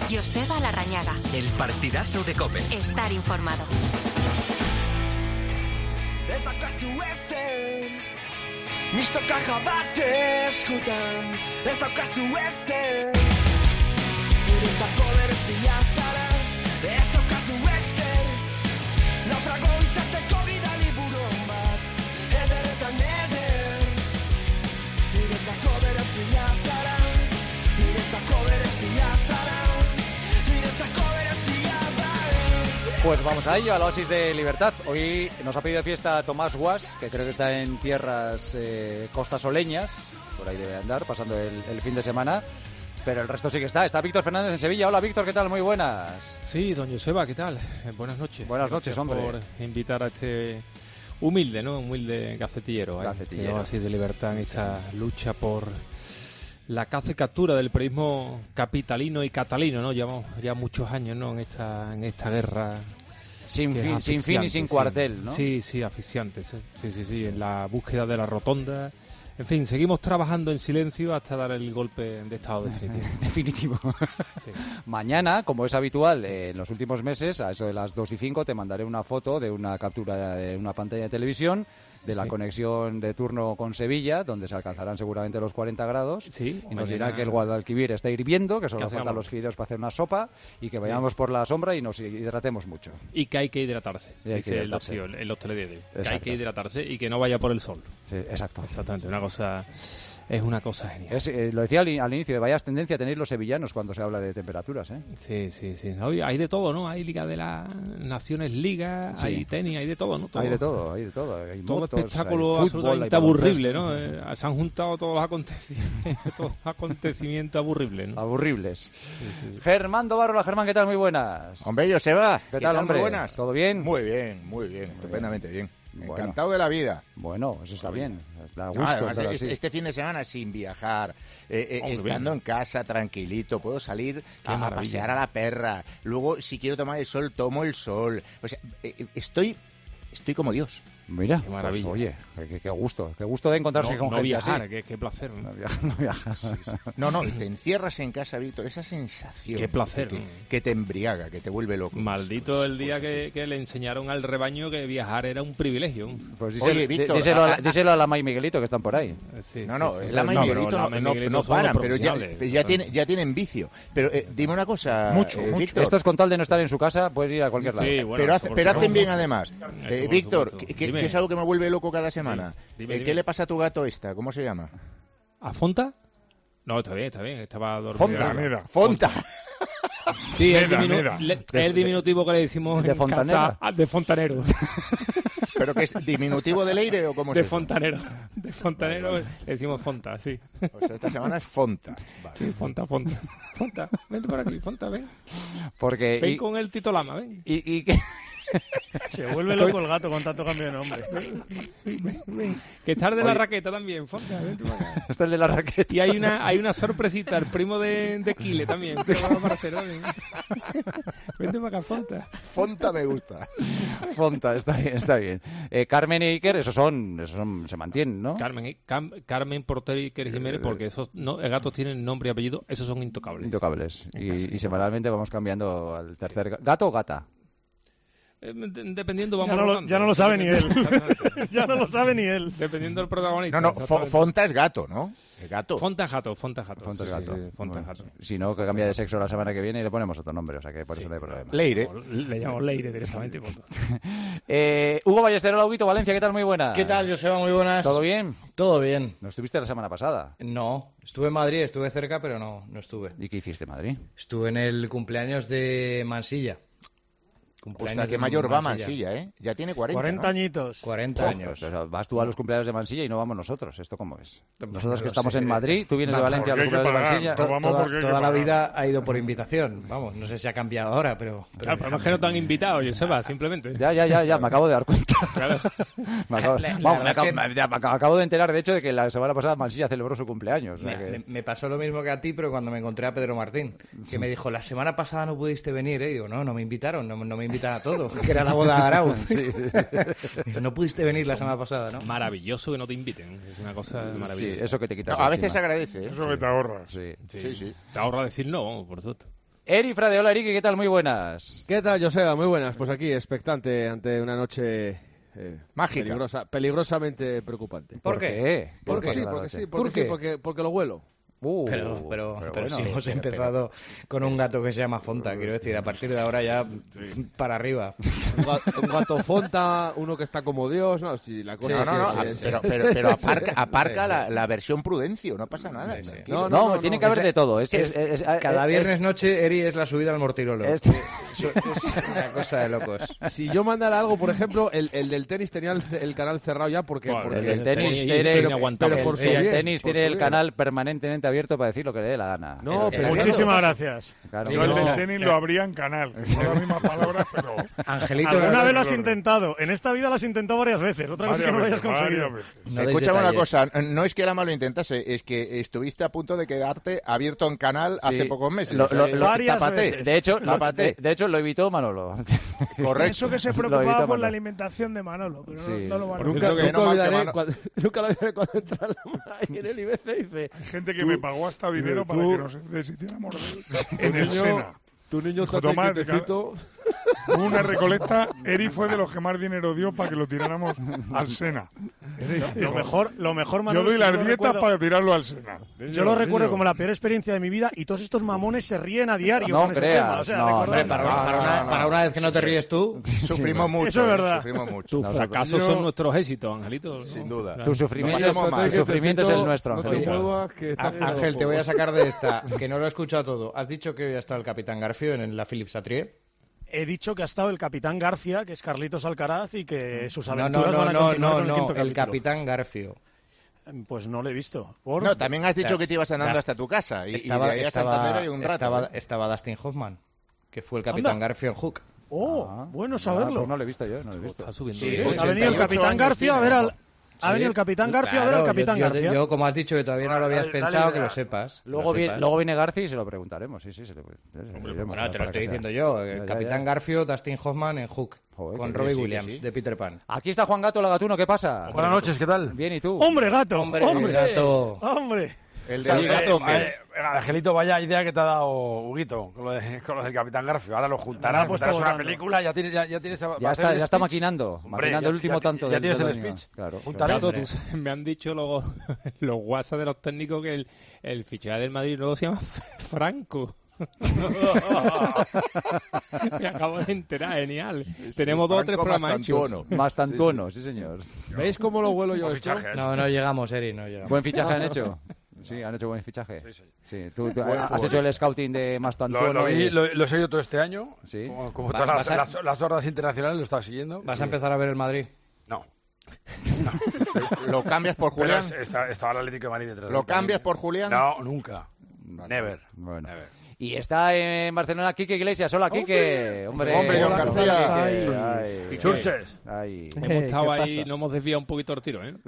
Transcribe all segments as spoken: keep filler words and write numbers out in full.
Joseba Larrañaga. El partidazo de COPE. Estar informado. Ez daukazu ezen, misto kaja bat eskutan. Ez daukazu ezen, niretzako berezia zara. Ez daukazu ezen, naufrago izateko bidali buron bat. Ederetan eder, niretzako berezia zara. Niretzako berezia zara. Niretzako berezia zara. Pues vamos a ello, a la Oasis de Libertad. Hoy nos ha pedido fiesta Tomás Guas, que creo que está en tierras eh, costasoleñas, por ahí debe andar, pasando el, el fin de semana. Pero el resto sí que está. Está Víctor Fernández en Sevilla. Hola, Víctor, ¿qué tal? Muy buenas. Sí, don Joseba, ¿qué tal? Eh, buenas noches. Buenas noches, Gracias hombre. por invitar a este humilde, ¿no? Humilde gacetillero. ¿eh? Gacetillero. Este Oasis de Libertad en esta lucha por la caza y captura del periodismo capitalino y catalino, ¿no? Llevamos ya muchos años, ¿no? En esta, en esta guerra. Sin que es fin, sin fin y asfixiante, sin sí. cuartel, ¿no? Sí, sí, asfixiante. Sí, sí, sí, sí, en la búsqueda de la rotonda. En fin, seguimos trabajando en silencio hasta dar el golpe de estado definitivo. Definitivo. Sí. Mañana, como es habitual eh, en los últimos meses, a eso de las dos y cinco, te mandaré una foto de una captura de una pantalla de televisión de la Sí. conexión de turno con Sevilla, donde se alcanzarán seguramente los cuarenta grados. Sí, Y nos dirá mañana- que el Guadalquivir está hirviendo, que solo Que hace faltan calor. los fideos para hacer una sopa y que vayamos por la sombra y nos hidratemos mucho. Y que hay que hidratarse, Y hay que dice el hidratarse. dossier, el los de Que hay Exacto. que hidratarse y que no vaya por el sol. Sí, exacto. Exactamente, una cosa, es una cosa genial. Es, eh, lo decía al, in- al inicio, de vayas tendencia a tener los sevillanos cuando se habla de temperaturas, ¿eh? Sí, sí, sí. Hoy hay de todo, ¿no? Hay Liga de las Naciones Liga, Sí. hay tenis, hay de todo, ¿no? Todo, Hay de todo, hay de todo. Hay Todo motos, espectáculo hay fútbol, absolutamente hay aburrible, baloncesto. ¿no? Eh, se han juntado todos los acontecimientos, todos los acontecimientos aburribles, ¿no? Aburribles. Sí, sí. Germán Dobarrola, Germán, ¿qué tal? Muy buenas. Hombre, Joseba, ¿Qué tal, hombre? Muy buenas. ¿Todo bien? Muy bien, muy bien, estupendamente bien. Bueno. Encantado de la vida. Bueno, eso está bien. Da gusto. No, además, estar es- así. este fin de semana sin viajar, eh, eh, Hombre, estando bien. en casa tranquilito, puedo salir Qué a, a maravilla. pasear a la perra. Luego, si quiero tomar el sol, tomo el sol. O sea, eh, eh, estoy, estoy como Dios. Mira, Qué maravilla. pues, oye, qué, qué gusto. Qué gusto de encontrarse No, con no gente viajar, así. qué, qué placer. ¿no? No viajas, no viajas. No, no, te encierras en casa, Víctor, esa sensación. Qué placer, Que, ¿no? que te embriaga, que te vuelve loco. Maldito Pues- el día pues que, así. que le enseñaron al rebaño que viajar era un privilegio. Pues díselo, Oye, dí- Víctor, díselo, a, la- a- díselo a Lama y Miguelito que están por ahí. Eh, sí, No, sí, no, sí. el Lama y No, pero Miguelito no, Lama y no- Miguelito no son los paran, pero ya, profesionales. ya, tienen, ya tienen vicio. Pero eh, dime una cosa, Mucho, eh, mucho. Víctor. Estos con tal de no estar en su casa pueden ir a cualquier lado. Sí, bueno, pero eso hace- por pero supuesto. hacen bien además. Eso Eh, por Víctor, supuesto. ¿qué, qué- Dime. qué es algo que me vuelve loco cada semana? dime, Eh, dime. ¿Qué le pasa a tu gato esta? ¿Cómo se llama? ¿A Fonta? No, está bien, está bien. Estaba dormido. Fonta. Mira. Fonta. Sí, es, Mira, diminu- mira. le- el diminutivo que le decimos ¿De en fontanera? casa. Ah, de fontanero. ¿Pero que es diminutivo de Leire o cómo De es eso? fontanero. De fontanero le decimos Fonta, sí. Pues esta semana es Fonta. Vale. Sí, Fonta, Fonta. Fonta, vente por aquí, Fonta, ven. Porque... Ven y, con el Tito Lama, ven. y, y que- Se vuelve loco el gato con tanto cambio de nombre. Ven, ven. Que estás de la Oye. raqueta también, Fonta, vente por acá. Está el de la raqueta. Y hay una, hay una sorpresita, el primo de, de Kile también, que va a aparecer hoy. Vente para acá, Fonta. Fonta me gusta. Fonta, está bien, está bien. Eh, Carmen y Iker, esos son, esos son, se mantienen, ¿no? Carmen, ¿eh? Cam- Carmen Portero y Iker Jiménez, porque esos no, eh, gatos tienen nombre y apellido, esos son intocables. Intocables. Y, y semanalmente vamos cambiando al tercer... ga- ¿Gato o gata? Eh, de- Dependiendo, vamos Ya no, lo, rotando. ya no lo sabe ni él. Exactamente. Ya no lo sabe ni él. Dependiendo del protagonista. No, no, Fo- Fonta es gato, ¿no? El gato. Fonta es gato, Fonta es gato. Fonta es Sí, gato. sí, sí, Fonta es Bueno, gato. Si no, que cambia de sexo la semana que viene y le ponemos otro nombre, o sea que por eso no hay problema. Leire. Le llamo Leire directamente. punto. Eh, Hugo Ballesteros, Auguito Valencia, ¿qué tal? Muy buena. ¿Qué tal, Joseba? Muy buenas. ¿Todo bien? Todo bien. ¿No estuviste la semana pasada? No, estuve en Madrid, estuve cerca, pero no, no estuve. ¿Y qué hiciste en Madrid? Estuve en el cumpleaños de Mansilla. Cumpleaños Hostia, qué de mayor va Mansilla, ¿eh? Ya tiene cuarenta, cuarenta ¿no? años. cuarenta O años. sea, vas tú a los cumpleaños de Mansilla y no vamos nosotros. ¿Esto cómo es? Nosotros que lo estamos sé. en Madrid, tú vienes de No, Valencia a los porque hay que cumpleaños de pagar. Mansilla. To- vamos toda porque hay que toda la pagar. vida ha ido por invitación. Vamos, no sé si ha cambiado ahora, pero... pero Claro, pero es que no te han invitado, Joseba, simplemente. Ya, ya, ya, ya, me acabo de dar cuenta. Claro. Me acabo, La- la vamos, me verdad es acabo, que- me- ya, me acabo- acabo de enterar, de hecho, de que la semana pasada Mansilla celebró su cumpleaños. o sea Mira, que- me, me pasó lo mismo que a ti, pero cuando me encontré a Pedro Martín, que me dijo, la semana pasada no pudiste venir, ¿eh? Y digo, no, no me invitaron, no, no me invitan a todos, que era la boda de Arauz. Sí, sí, sí. Dijo, no pudiste venir la semana pasada, ¿no? Maravilloso que no te inviten. Es una cosa Sí, maravillosa. eso que te quitas No, a de veces encima. agradece, ¿eh? Eso que te ahorras. Sí. Sí, sí. Te ahorra decir no, por supuesto. Eri Frade, hola Eri, ¿qué tal? Muy buenas. ¿Qué tal, Joseba? Muy buenas. Pues aquí, expectante ante una noche eh, mágica, peligrosa, peligrosamente preocupante. ¿Por qué? Porque sí, porque sí, porque sí, porque, porque lo huelo. Uh, pero pero, pero, pero bueno, si hemos pero, empezado pero, con un gato que se llama Fonta, quiero decir, a partir de ahora ya para arriba. Un gato, un gato Fonta, uno que está como Dios, no, si la cosa sí, no, no, no, sí, sí, pero, pero, pero aparca, aparca sí, sí. La, la versión Prudencio, no pasa nada. Sí, sí. No, no, no, no, tiene no, que haber de todo. Es, es, es, es, cada es, viernes es, noche Eri es la subida al Mortirolo. Es, es, es una cosa de locos. Si yo mandara algo, por ejemplo, el, el del tenis tenía el, el canal cerrado ya porque, bueno, porque el, el tenis tiene, pero, pero por el, el tenis tiene el canal permanentemente abierto para decir lo que le dé la gana. No, pero muchísimas gracias. Claro, yo no. El del tenis lo abría en canal, que son las mismas palabras, pero... Angelito, alguna vez lo has intentado. En esta vida lo has intentado varias veces. Otra cosa es que no lo hayas conseguido. No Escúchame una cosa, no es que la malo intentase, es que estuviste a punto de quedarte abierto en canal sí. hace pocos meses. Lo, lo, lo, varias tapate. veces. De hecho, lo, de, de hecho, lo evitó Manolo. Correcto. Eso que se preocupaba por la alimentación de Manolo, pero sí. no, no lo valoró. Nunca, nunca, no olvidaré Manolo... cuando, nunca lo olvidaré cuando entra la mano ahí en el I B C y dice... Hay gente que me pagó hasta dinero para que nos deshiciéramos en el Sena. Tu niño está quietecito. Hubo una recolecta, Eri fue de los que más dinero dio para que lo tiráramos al Sena. Lo mejor, lo mejor, Manolo, yo doy las dietas recuerdo... para tirarlo al Sena. Yo lo recuerdo como la peor experiencia de mi vida y todos estos mamones se ríen a diario no con creas, ese tema. O sea, no, hombre, para, no, para, no, una, no, para una vez que no te ríes tú, sufrimos mucho. Eso es verdad. Sufrimos mucho. Tus fracasos son nuestros éxitos, Angelito. Sin duda. Claro. Tu sufrimiento, no tu sufrimiento es el nuestro, Angelito. Ángel, te voy a sacar de esta, que no lo he escuchado todo. Has dicho que hoy ha estado el Capitán Garfio en la Philips Atrie. He dicho que ha estado el Capitán Garfia, que es Carlitos Alcaraz, y que sus aventuras no, no, no, van a no, continuar no, con el no, quinto el capítulo. Capitán Garfio. Pues no lo he visto. ¿Por? No, también has dicho que te ibas andando hasta tu casa. Y, estaba, y de ahí a Santander hay un rato. Estaba, ¿eh? estaba Dustin Hoffman, que fue el Capitán Anda. Garfio en Hook. Oh, ah, bueno saberlo. Ah, pues no lo he visto yo, no lo he visto. Está subiendo. Sí, pues ha venido el Capitán Garfia a ver al... Ha venido el Capitán Garfia claro, a ver al Capitán yo, yo, Garfia. Yo, como has dicho, que todavía no lo habías dale, pensado, dale, que lo sepas. Luego, lo viene, sepas. luego viene García y se lo preguntaremos. Sí, sí, se lo, se lo Hombre, diremos, bueno, te lo estoy diciendo yo. El ya, Capitán ya, ya. Garfio, Dustin Hoffman en Hook. Joder, con Robbie sí, Williams, sí. de Peter Pan. Aquí está Juan Gato, la Gatuno, ¿qué pasa? Buenas noches, ¿qué tal? Bien, ¿y tú? ¡Hombre, Gato! ¡Hombre, hombre gato! ¡Hombre! El de sí, gato, eh, eh, Angelito, vaya idea que te ha dado Huguito con lo, de, con lo del Capitán Garfio. Ahora lo juntarás, pues juntarás una película, ya tienes... Ya, ya, tienes ya, está, ya está maquinando, Hombre, maquinando ya, el último ya, tanto. Ya, del, tienes del el año. speech. Claro. Gato, tú, me han dicho los, los WhatsApp de los técnicos que el, el fichaje del Madrid luego se llama Franco. Me acabo de enterar, genial. Sí, sí, Tenemos dos o tres programas hechos. Bastantuono, sí, sí, señor. ¿Veis cómo lo vuelo yo esto? No, no llegamos, Eri, no llegamos. ¿Buen fichaje han hecho? Sí, han hecho buen fichaje. Sí, sí. sí ¿Tú, tú has fútbol. hecho el scouting de Mastantuono? Lo, lo, vi, lo, lo he seguido todo este año. Sí. Como, como Va, todas las, a... las, las hordas internacionales lo he estado siguiendo. ¿Vas sí. a empezar a ver el Madrid? No. no. ¿Lo cambias por Julián? Está, estaba el Atlético de Madrid detrás. ¿Lo cambias por Julián? No, nunca. Never. Bueno. Never. Y está en Barcelona Quique Iglesias. Hola, Quique. Hombre, hombre, John García. Ay, ay, Churches. Ay. Hemos estado ahí, nos hemos desviado un poquito el tiro, ¿eh?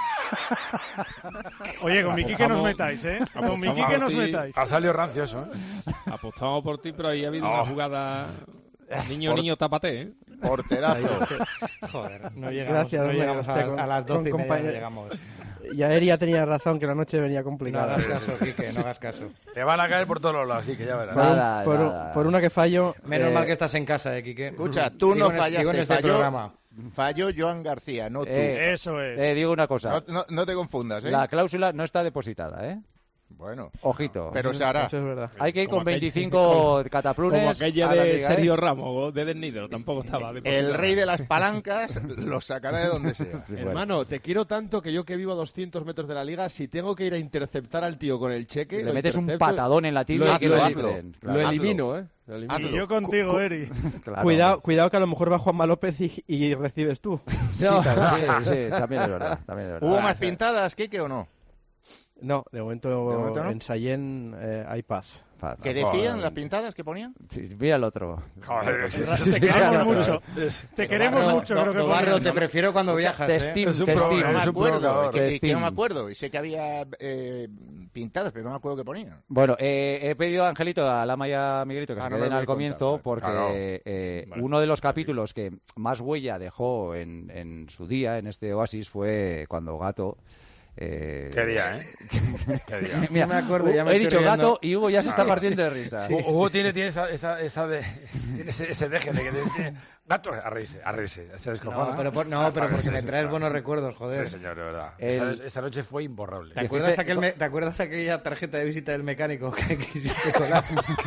Oye, con mi Quique nos metáis, ¿eh? Con mi Quique nos metáis. Ha salido rancio eso, ¿eh? Apostamos por ti, pero ahí ha habido oh. una jugada... Niño, por... niño, tápate, ¿eh? Porterazo. Joder, no llegamos, Gracias, no hombre, llegamos a, con, a las doce y media compañero... no llegamos. Y a Eri ya tenía razón, que la noche venía complicada. No hagas caso, Quique, no hagas caso. Te van a caer por todos los lados, Quique, ya verás. Por, nada, por, nada. por una que fallo... Menos eh... mal que estás en casa, eh, Quique. Escucha, tú no fallaste, este falló, programa. falló Joan García, no tú. Eh, Eso es. Eh, digo una cosa. No, no, no te confundas, ¿eh? La cláusula no está depositada, ¿eh? Bueno. Ojito. Pero se hará. Eso es verdad. Hay que ir como con veinticinco aquella, cataplunes. Como aquella de liga, Sergio ¿eh? Ramos, de Desnido, tampoco estaba. El rey de las palancas lo sacará de donde sea. Sí, hermano, bueno. Te quiero tanto que yo que vivo a doscientos metros de la liga, si tengo que ir a interceptar al tío con el cheque... Le metes un patadón en la tibia lo, y que lo, lo, hazlo, claro. lo elimino, ¿eh? Lo elimino. Y yo contigo, Eri. Claro. Cuidado, cuidado que a lo mejor va Juanma López y, y recibes tú. Sí, claro, sí, sí, también es verdad. También es verdad. ¿Hubo más pintadas, Quique, o no? No, de momento, ¿De momento no? en Sallén eh, hay paz. paz. ¿Qué decían Joder. las pintadas que ponían? Sí, mira el otro. Joder, sí, sí, sí, te queremos mucho. Te queremos Barro, mucho, no, creo que no, Barro, te prefiero cuando o sea, viajas. Te ¿eh? estimo, es un te estimo. No me acuerdo, que, que no me Te acuerdo. Y sé que había eh, pintadas, pero no me acuerdo qué ponían. Bueno, eh, he pedido a Angelito, a Lama y a Miguelito que ah, se no queden al comienzo contar, porque ah, no. eh, vale. uno de los capítulos que más huella dejó en, en su día, en este oasis, fue cuando Gato Eh... Qué día, ¿eh? Qué día. Mira, me acuerdo, ya me he estoy dicho riendo. gato y Hugo ya se está partiendo de risa. Sí, Hugo tiene, tiene esa, esa, esa de, tiene ese, ese deje de que dice, gato, a reírse, a reírse, se descojona. No, pero, por, no, pero porque me traes buenos recuerdos, joder. Sí, señor, de verdad. El... Esa, esa noche fue imborrable. ¿Te acuerdas, aquel me, ¿Te acuerdas aquella tarjeta de visita del mecánico que quisiste colar?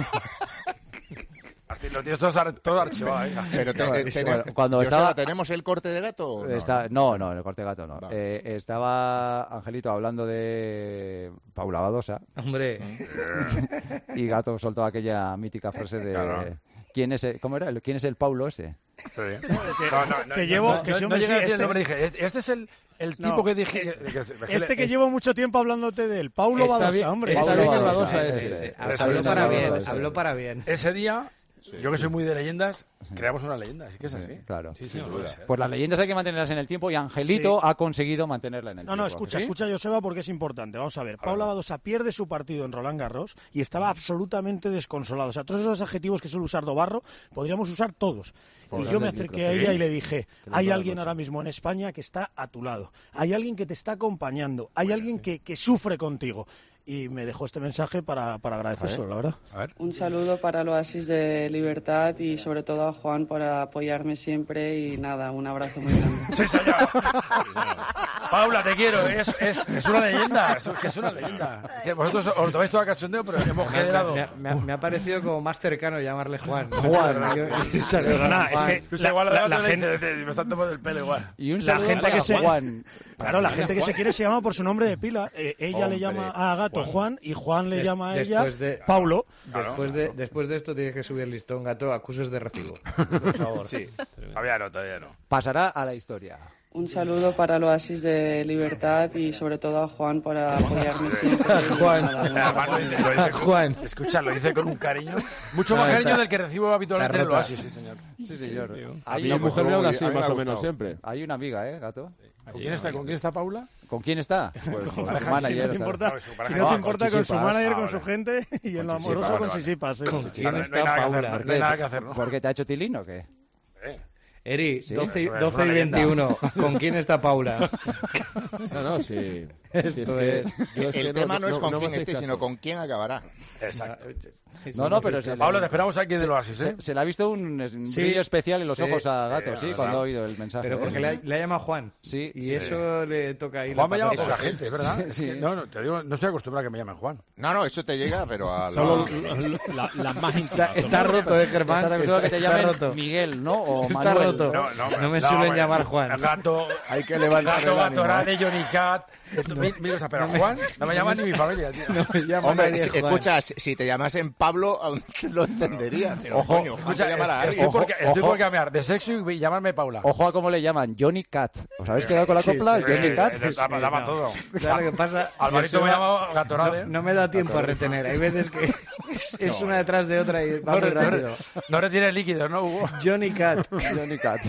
Lo tienes todo, ar todo archivado, ¿eh? Pero te, te, te, bueno, cuando Joseba, estaba... ¿tenemos el corte de gato? O no? Está... no, no, el corte de gato no. no. Eh, estaba Angelito hablando de Paula Badosa. Hombre. Y Gato soltó aquella mítica frase de... Claro. ¿Quién es el, ¿Cómo era? ¿Quién es el Paulo ese? Sí. No, no, no, que no, llevo, no, que no, ese no hombre llegué sí, a decir el este- nombre, dije, este es el, el tipo No, que dije... Que, que, que, Este que es- llevo mucho tiempo hablándote de él, Paulo Está Badosa, bien, hombre. está Paulo bien el Badosa, Badosa ese, ese. ese. Habló Ese, para ese, bien, ese. habló para bien. Ese día, yo que soy muy de leyendas, creamos una leyenda, así que es así. Claro. Sí, sí, puede ser. Pues las leyendas hay que mantenerlas en el tiempo y Angelito Sí. ha conseguido mantenerla en el No, tiempo. no, escucha, ¿Sí? escucha, Joseba, porque es importante. Vamos a ver. Paula Badosa pierde su partido en Roland Garros y estaba absolutamente desconsolado. O sea, todos esos adjetivos que suele usar Dobarro, podríamos usar todos. Y yo me acerqué a ella y le dije, hay alguien ahora mismo en España que está a tu lado. Hay alguien que te está acompañando. Hay alguien que, que sufre contigo. Y me dejó este mensaje para, para agradecérselo, la verdad. A ver. Un saludo para el Oasis de Libertad y sobre todo a Juan por apoyarme siempre y nada, un abrazo muy grande. Sí, señor. Paula, te quiero. Es, es, es una leyenda. Es, que es una leyenda. Que vosotros os lo tomáis todo a cachondeo, pero hemos generado... Me, ha- me ha- me ha parecido como más cercano llamarle Juan. Juan. Perdona, es que Escucha, la- igual la- la, la la gente- gente... Me están tomando el pelo igual. Y un La saludo gente para que se- Juan. Claro, la gente que se quiere se llama por su nombre de pila. Eh, ella Hombre, le llama a Gato Juan y Juan le Des- llama a ella después de- Paulo. Después de, después de esto tienes que subir el listón, Gato, acuses de recibo. Por favor. Sí. Todavía no, todavía no. Pasará a la historia. Un saludo para el Oasis de Libertad y sobre todo a Juan por apoyarme siempre. y Juan. nada, un Además, lo dice, lo dice con- Juan. Escucha, lo dice con un cariño. Mucho No, más está- cariño del que recibo habitualmente en el rota. Oasis, sí, señor. Sí, señor. A Hay, mi una- mujer me habla así, a mí me más ha o menos, gustado. siempre. hay una amiga, ¿eh, Gato? ¿Con quién está, ¿Con quién está Paula? ¿Con quién está? Pues con su pareja, manager. Si no te tal. importa, No, su si pareja. no te Ah, importa con con su Chichipas. manager, Ah, con vale. su gente y en lo Con amoroso Chichipas, con vale. Sisipas. ¿Con Sí. quién No, no hay está nada que hacer, Paula? no, no hay nada que hacer, ¿no? ¿Por qué te ha hecho tilino o qué? Eh. Eri, Sí, doce, y- eso es doce una y leyenda. veintiuno. ¿Con quién está Paula? No, no, sí. Esto Sí, es que es- yo es que El tema no, es con no me quién hacéis esté, caso. sino con quién acabará. Exacto. No, no, pero se, Paula, te esperamos aquí en el Oasis, ¿eh? se, se le ha visto un, un Sí. brillo especial en los Sí. ojos a Gato, Eh, sí, verdad. cuando ha oído el mensaje. Pero ¿eh? porque le, ha- le ha llamado Juan. Sí, Y sí. eso le toca ahí. Juan la me llama patata. poca gente, es ¿verdad? Sí, sí. Es que No, no, te digo, no estoy acostumbrado a que me llamen Juan. No, no, eso te llega, pero a la... Solo la, la más íntima. Está roto, eh, Germán. Está acostumbrado que te está llamen roto. Miguel, ¿no? O Está Manuel. roto. No, no, No me suelen bueno, llamar Juan. Gato, Hay que levantar Gato, el ánimo, Gatorade, ¿eh? Johnny Cat. Esto- mi- mira, o sea, pero Juan no me llama ni mi familia, tío. No me llama Hombre, nadie si- Juan. escucha, si si te llamasen Pablo, aún lo entendería. Pero, Ojo, coño, Juan Escucha, te llamará a es- estoy, alguien. por, estoy ojo. por cambiar de sexo y llamarme Paula. Ojo a cómo le llaman, Johnny Cat. ¿Os habéis quedado con la Sí, copla? sí, Johnny Eh, Cat. eh, daba, daba todo. ¿Sabes lo que pasa? Alvarito me Joseba, llama Gatorade. No, no me da tiempo a retener. Hay veces que es, es una detrás de otra y va No, muy re- no, re- rápido. no retiene líquidos, ¿no, Hugo? Johnny Cat. Johnny Cat.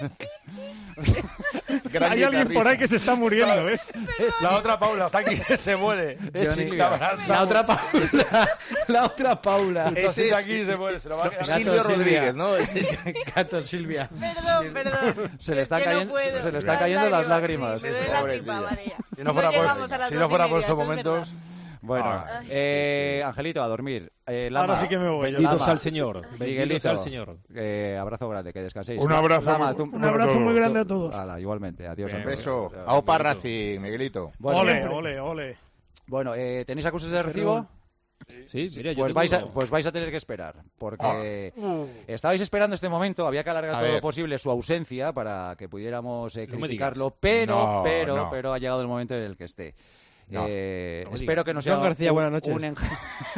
Gran Hay alguien por ahí que se está muriendo, ¿eh? La otra Paula, está aquí que se muere. Es Johnny Silvia. Cabral La Samus. otra Paula. La otra Paula. Está Ese Silvia es- aquí y se muere. Se lo va a quedar. Silvio Gato Rodríguez, ¿no? Gato Silvia. Perdón, perdón. Se le están Es que no cayendo, puedo. se le están Las cayendo las lágrimas, lágrimas. sí, me duele la Pobre tripa, tía. María. Si no fuera llegamos por, a las si doce no fuera y por media, estos eso es momentos... Bueno, Ah. eh, Angelito, a dormir. Eh, Lama, Ahora sí que me voy. Bendito Lama, sea el Señor. Bendito Miguelito, sea el Señor. eh, abrazo grande, que descanséis. Un abrazo Lama, muy- tú- Un abrazo tú- muy tú- grande a todos. Ala, igualmente, adiós. Un Antonio. beso. Adiós, Aupa Miguelito. Racing, Miguelito. Bueno, Ole, siempre. ole, ole. Bueno, eh, ¿tenéis acusaciones de recibo? Sí, mira, yo Pues tengo vais, a, uno. pues vais a tener que esperar, porque estabais esperando este momento, había que alargar A todo lo ver. posible su ausencia para que pudiéramos eh, No me criticarlo, digas. pero, No, pero, no. pero ha llegado el momento en el que esté. No. Eh, No me espero digas. que no sea Joan García, un- buenas noches. un en-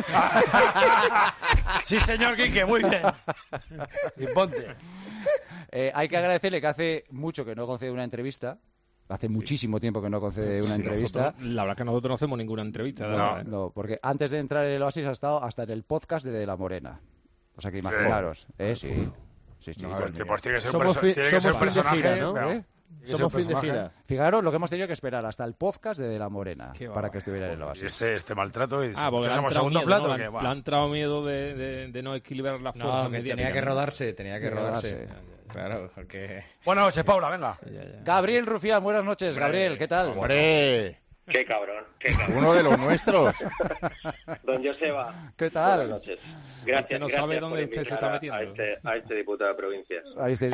Sí, señor Quique, muy bien. Y ponte. Eh, hay que agradecerle que hace mucho que no concede una entrevista. Hace muchísimo tiempo que no concede una Sí, entrevista. nosotros- la verdad que nosotros no hacemos ninguna entrevista. la No, verdad, ¿eh? no, porque antes de entrar en el Oasis ha estado hasta en el podcast de De La Morena. O sea que imaginaros. Eh, sí. Sí, sí. No, Pues, pues, Pues tiene que ser un, Somos perso- fi- tiene que ser un somos fin de personaje. gira, ¿no? pero- ¿Eh? tiene que ser Somos un fin de personaje. gira. Fijaros lo que hemos tenido que esperar hasta el podcast de De La Morena Qué para va, que estuviera en el Y Oasis. este, este maltrato. Y Ah, porque le han somos entrado segundo miedo, plato. ¿no? que, Le han- va. le han entrado miedo de, de, de no equilibrar la fuerza No, que mediática, tenía que ¿no? rodarse, tenía que Tenía que rodarse. rodarse. Claro, porque... Buenas noches, Paula, venga. Ya, ya. Gabriel Rufián, buenas noches. Gabriel, ¿qué tal? Hombre, Qué cabrón, qué cabrón. Uno de los nuestros. Don Joseba. ¿Qué tal? Buenas noches. Gracias, no gracias sabe dónde por usted se invitar está a- metiendo. A este, a este diputado de provincias. Ahí está.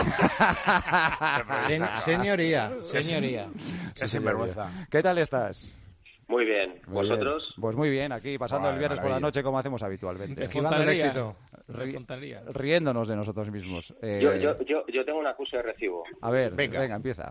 Sen- señoría, señoría. Qué sinvergüenza. ¿Qué tal estás? Muy bien. Muy ¿Vosotros? bien. Pues muy bien, aquí pasando Vale, el viernes por la maravilla. noche como hacemos habitualmente. Esquivando el Fontanería. éxito. Ri- Fontanería. riéndonos de nosotros mismos. Eh, Yo, yo, yo, yo tengo una acusa de recibo. A ver, Venga. venga, empieza.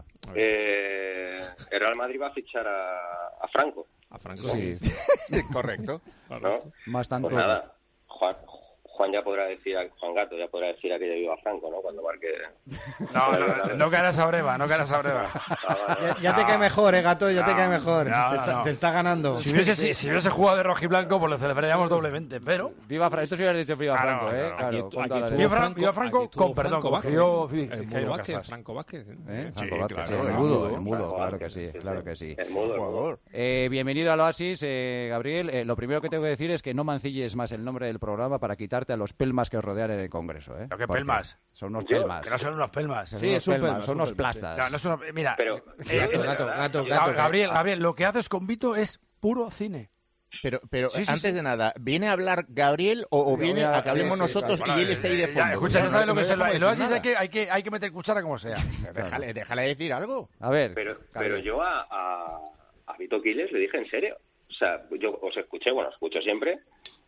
Eh, el Real Madrid va a fichar a, a Franco, A Franco. Sí, Correcto. ¿no? más tanto. Pues nada, Juan, Juan ya podrá decir, a- Juan Gato ya podrá decir a que viva Franco, ¿no? Cuando marque... No, no, no caerás a breva, no caerás a breva. Ya, ya te cae mejor, eh, gato, ya te No, cae mejor. no, te, está, no. te está ganando. Si hubiese, si, si hubiese jugado de rojiblanco, pues lo celebraríamos doblemente, pero... Viva Franco, esto sí hubieras dicho viva Claro, Franco, ¿eh? claro. Claro, Aquí, con aquí toda la tuvo Viva letra. Fran- Viva Franco, aquí tuvo con perdón, Franco Vázquez. cogió- El cogió mudo Vázquez, Casas. Franco Vázquez. ¿Eh? Sí, Franco Vázquez, claro, sí, el el mudo, mudo, el mudo, Franco claro que Vázquez, sí, sí, claro sí. que sí. El mudo, el mudo. Jugador. Eh, bienvenido al Oasis, eh, Gabriel. Eh, lo primero que tengo que decir es que no mancilles más el nombre del programa para quitarte a los pelmas que rodean en el Congreso. ¿eh? ¿Pero qué Porque pelmas? Son unos Yo, pelmas. Que no son unos pelmas. Son Sí, unos es un pelmas, pelma, son un unos pelma, sí. plastas. No, no es una... Mira, Pero, eh, sí, gato, de gato, verdad, gato, yo- gato. Gabriel, Gabriel, lo que haces con Vito es puro cine. Pero, pero Sí, sí, antes sí. de nada, ¿viene a hablar Gabriel o, o viene a que hablemos sí, nosotros Bueno, y él está ahí de eh, fondo? ya, escucha, ya No, sabes lo no que es el, dejamos el decir Oasis, nada. hay que, hay, que, hay que meter cuchara como sea. Déjale, déjale decir algo. A ver, Pero, pero Gabriel. yo a, a, a Vito Quiles le dije en serio. O sea, yo os escuché, bueno, os escucho siempre,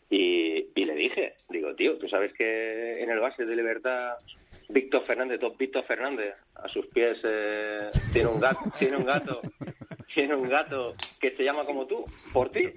y, y le dije, digo, tío, tú sabes que en el base de Libertad, Víctor Fernández, Don Víctor Fernández, a sus pies eh, tiene un gato, tiene un gato, tiene un gato que se llama como tú, por ti.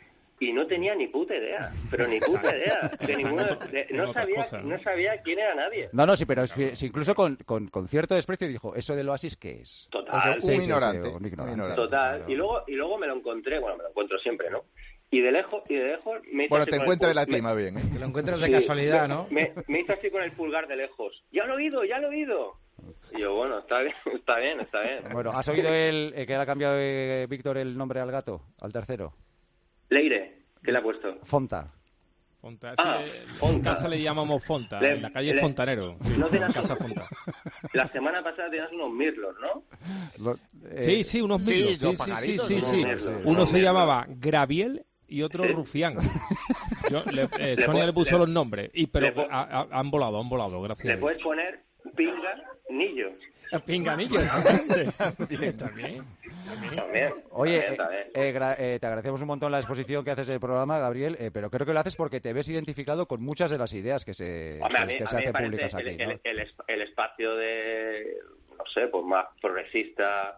Y no tenía ni puta idea, pero ni puta idea. De ninguno, de- en no, otras sabía, cosas, ¿no? no sabía quién era nadie. No, no, sí, pero es- si incluso con, con, con cierto desprecio dijo, ¿eso del Oasis qué es? Total. O sea, un Sí, sí, sí, ignorante. un ignorante. un ignorante. Total. Claro. Y luego, y luego me lo encontré, bueno, me lo encuentro siempre, ¿no? Y de lejos, y de lejos me hizo Bueno, así te con encuentras el la pul- me- tima bien, ¿eh? Te lo encuentras de Sí, casualidad, me- ¿no? Me, me hizo así con el pulgar de lejos. Ya lo he oído, ya lo he oído. Y yo, bueno, está bien, está bien, está bien. Bueno, ¿has oído el, eh, que le ha cambiado eh, Víctor el nombre al gato, al tercero? Leire, ¿qué le ha puesto? Fonta. Fonta, sí, Ah, en Fonta. casa le llamamos Fonta, Le- en la calle le- Fontanero. Sí, No en tenías- casa Fonta. La semana pasada tenías unos mirlos, ¿no? Lo- eh, Sí, sí, unos sí, milos. los Sí, sí, sí, pajaritos, sí, ¿no? sí. Mirlos, Uno son se mirlos. llamaba Graviel y otro Sí. Rufián. Yo, le- eh, Le Sonia pu- le puso le- los nombres, y pero le pu- ha- ha- han volado, han volado, gracias. Le puedes poner pinga, nillo. Pinganillo. También. También. También. Oye, también, eh, también. eh, gra- eh, te agradecemos un montón la exposición que haces del programa, Gabriel, eh, pero creo que lo haces porque te ves identificado con muchas de las ideas que se, Hombre, a que, mí, que a se mí me hacen parece públicas el, aquí, ¿no? el- el es- el espacio de, no sé, pues más progresista,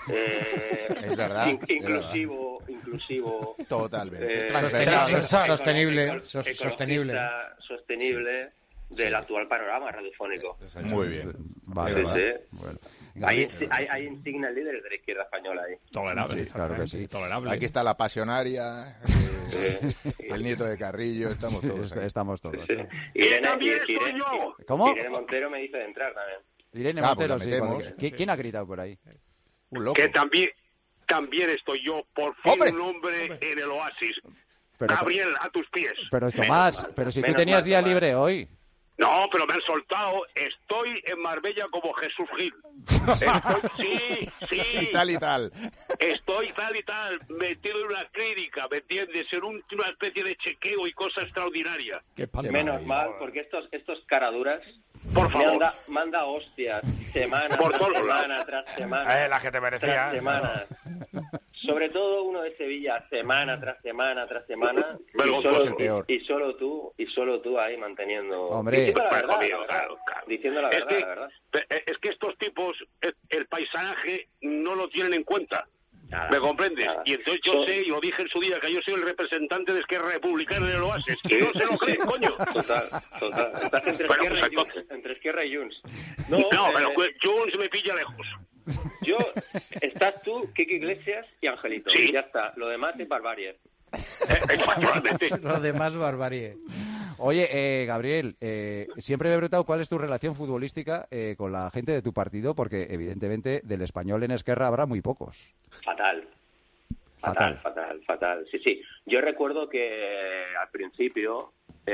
eh, Es verdad, in- es inclusivo, inclusivo, Totalmente. eh, Transversal, ecologista, sostenible, eco- sos- ecologista, sostenible. sostenible del actual panorama radiofónico. Muy bien. Vale, Sí, vale. sí. Bueno. Hay, Gabriel- hay, hay insignes líderes de la izquierda española ahí. Tolerable. Sí, claro que sí. Tolerable. Aquí está la pasionaria, eh, el nieto de Carrillo, estamos Sí, todos est- aquí. estamos todos. Sí. ¿eh? Irene, también Irene- estoy yo. ¿Cómo? Irene Montero me dice de entrar también. Irene Ah, pues Montero, la sí. metemos. cuando- ¿Qui- ¿Quién ha gritado por ahí? Un loco. Que también, también estoy yo, por fin ¡Hombre! un hombre en el oasis. Pero, Gabriel, a tus pies. pero Menos Tomás, mal, pero si tú menos tenías mal, día Tomás. libre hoy. No, pero me han soltado. Estoy en Marbella como Jesús Gil. Estoy- sí, sí. Y tal y tal. Estoy tal y tal, metido en una clínica, ¿me entiendes? En un- una especie de chequeo y cosa extraordinaria. Qué espanto. Menos mal, porque estos estos caraduras Por me favor. anda, manda hostias semana Por tras todos semana lados. tras semana. Eh, la que te merecía. tras semana. Sobre todo uno de Sevilla, semana tras semana tras semana. Y Vergonzoso. solo, peor. y, y solo tú, y solo tú ahí manteniendo. Hombre. Diciendo la Pues, verdad, obvio, la verdad. claro, claro. Diciendo la Es verdad, que- la verdad. Eh, Es que estos tipos, eh, el paisanaje, no lo tienen en cuenta. Nada, ¿Me comprendes? nada. Y entonces yo So- sé, y lo dije en su día, que yo soy el representante de Esquerra Republicana en el Oasis. Y no se lo creen, coño. Total, total. Estás entre Bueno, Esquerra pues y Junts. entonces. Entre Esquerra y Junts. No, eh, pero pues, Jones me pilla lejos. Yo, estás tú, Kiki Iglesias y Angelito. Sí. Ya está. Lo demás es barbarie. Eh, efectivamente. Lo demás, barbarie. Oye, eh, Gabriel, eh, siempre me he preguntado cuál es tu relación futbolística eh, con la gente de tu partido, porque evidentemente del español en Esquerra habrá muy pocos. Fatal. Fatal. Fatal, fatal, fatal. Sí, sí. Yo recuerdo que al principio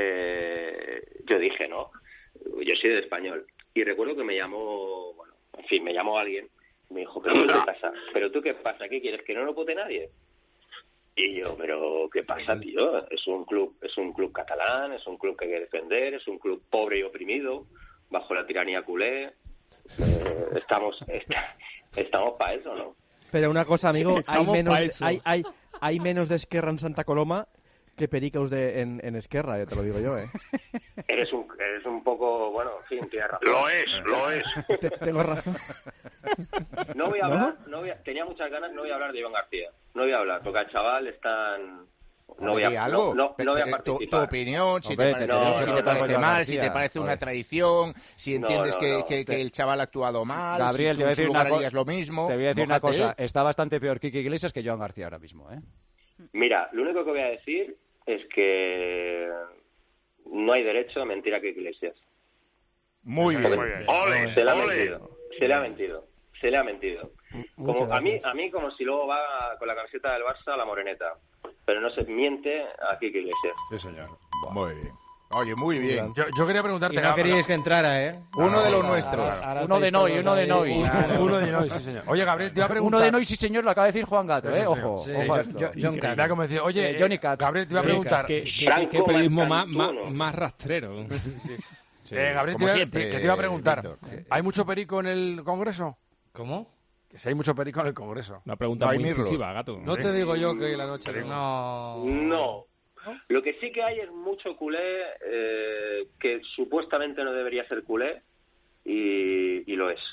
eh, yo dije, ¿no? Yo soy del español. Y recuerdo que me llamó, bueno, en fin, me llamó alguien. Me dijo, dijo, pero ¿tú qué pasa? ¿Pero tú qué pasa? ¿Qué quieres? ¿Que no lo vote nadie? Y yo, pero ¿qué pasa, tío? Es un club, es un club catalán, es un club que hay que defender, es un club pobre y oprimido, bajo la tiranía culé. Eh, estamos, está, estamos para eso, ¿no? Pero una cosa, amigo, hay Estamos menos, pa' de, eso. hay, hay, hay menos de Esquerra en Santa Coloma que Pericaus de, en, en Esquerra, ya te lo digo yo, ¿eh? Eres un, eres un poco, bueno, en fin, tienes razón. Lo es, lo es. Te- tengo razón. No voy a ¿No? hablar, no voy a- tenía muchas ganas, no voy a hablar de Iván García. No voy a hablar, porque al chaval están... No voy a, Di algo. no, no, no voy a Pe- pe- tu- participar. Tu, opinión, si Hombre, te parece, no, bien, no, si no, te parece no, mal, no, si no, te parece no, una no. traición, si No, entiendes no, que, no. que, que el chaval ha actuado mal, Gabriel, si te voy a tú en decir su una lugar cosa. harías lo mismo. Te voy a decir una mójate. cosa. Está bastante peor Quique Iglesias que Joan García ahora mismo, ¿eh? Mira, lo único que voy a decir es que no hay derecho a mentir a Quique Iglesias. Muy Porque bien. Muy bien. Ole, se le ha ole. mentido, se le ha mentido, se le ha mentido. Como, Muchas a mí, gracias. a mí como si luego va con la camiseta del Barça a la moreneta, pero no se miente a Quique Iglesias. Sí, señor. Muy bien. Oye, muy bien. Yo, yo quería preguntarte... Y no Gabriel- queríais que entrara, ¿eh? Uno de los Ahora- nuestros. ahora- ahora Uno de estáis Noi, todos uno de ahí. Noi. Claro. Uno de Noi, sí, señor. Oye, Gabriel, te iba a preguntar... Uno de Noi, sí señor, lo acaba de decir Juan Gato, Sí, ¿eh? sí, Ojo, sí. ojo a esto. John- John Me Carr. ha convencido. Oye, Eh, Johnny eh, Cat. Gabriel, te iba a Johnny preguntar... Cat. ¿Qué, qué- Franco qué periodismo más, más, Marcantuono. más rastrero? Eh, Gabriel, Como te, iba- siempre, que te iba a preguntar. Víctor. ¿Hay mucho perico en el Congreso? ¿Cómo? Que si hay mucho perico en el Congreso. Una pregunta No hay muy mirlos. incisiva, Gato. No te digo yo que hoy la noche no. No. No. Lo que sí que hay es mucho culé eh, que supuestamente no debería ser culé y, y lo es.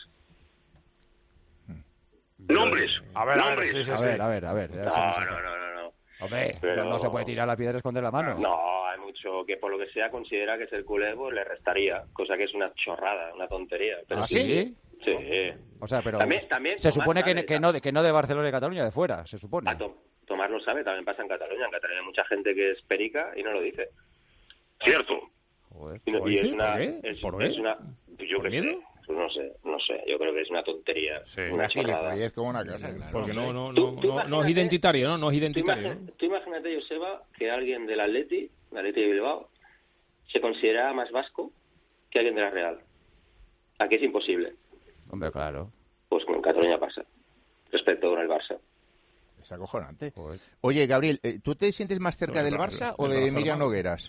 Nombres, A ver, a ver, nombres. sí, sí, A sí. ver, a ver, a ver. a ver si No, nos no, saca. no, no, no. Hombre, Pero- no, no se puede tirar la piedra y esconder la mano. No, hay mucho que por lo que sea considera que ser culé pues, le restaría, cosa que es una chorrada, una tontería. Pero ¿Ah, sí? Sí. O sea, pero También- también se Tomás supone que, sabe, que, no, de- que no de Barcelona y Cataluña, de fuera, se supone. A Tom- Tomás lo sabe, también pasa en Cataluña. En Cataluña hay mucha gente que es perica y no lo dice. Cierto. Joder. Y, no- ¿Por y qué? es una... ¿Por qué? Es, ¿Por es qué? una yo ¿Por qué miedo? sé. Pues no sé, no sé. Yo creo que es una tontería. una Una chorrada. gilipollez como una cosa, claro. Porque no, no, Tú- no, tú no, no es imagínate- identitario, ¿no? No es Tú, identitario. imagina- ¿no? tú imagínate, Joseba, que alguien del Atleti, del Atleti de Bilbao, se considera más vasco que alguien de la Real. Aquí es imposible. Hombre, claro. Pues como en Cataluña pasa. Respecto con el Barça. Es acojonante. Joder. Oye, Gabriel, eh, ¿tú te sientes más cerca Pues del el- Barça el o de Barça, Miriam hermano. Nogueras?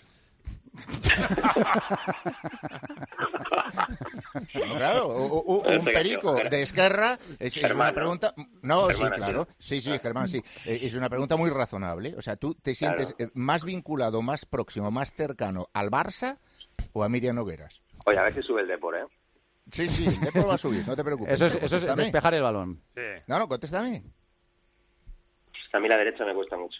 No, claro, u- u- un Venga, perico tío, de Esquerra es, es Germán, una ¿no? pregunta... No, sí, Germán, claro. tío. Sí, sí, Germán, sí. Eh, Es una pregunta muy razonable. O sea, ¿tú te sientes Claro. eh, más vinculado, más próximo, más cercano al Barça o a Miriam Nogueras? Oye, a ver si sube el Depor, ¿eh? Sí, sí, después va a subir, no te preocupes. Eso es, Pero eso es contéstame. despejar el balón. Sí. No, no, contéstame. A mí la derecha me cuesta mucho.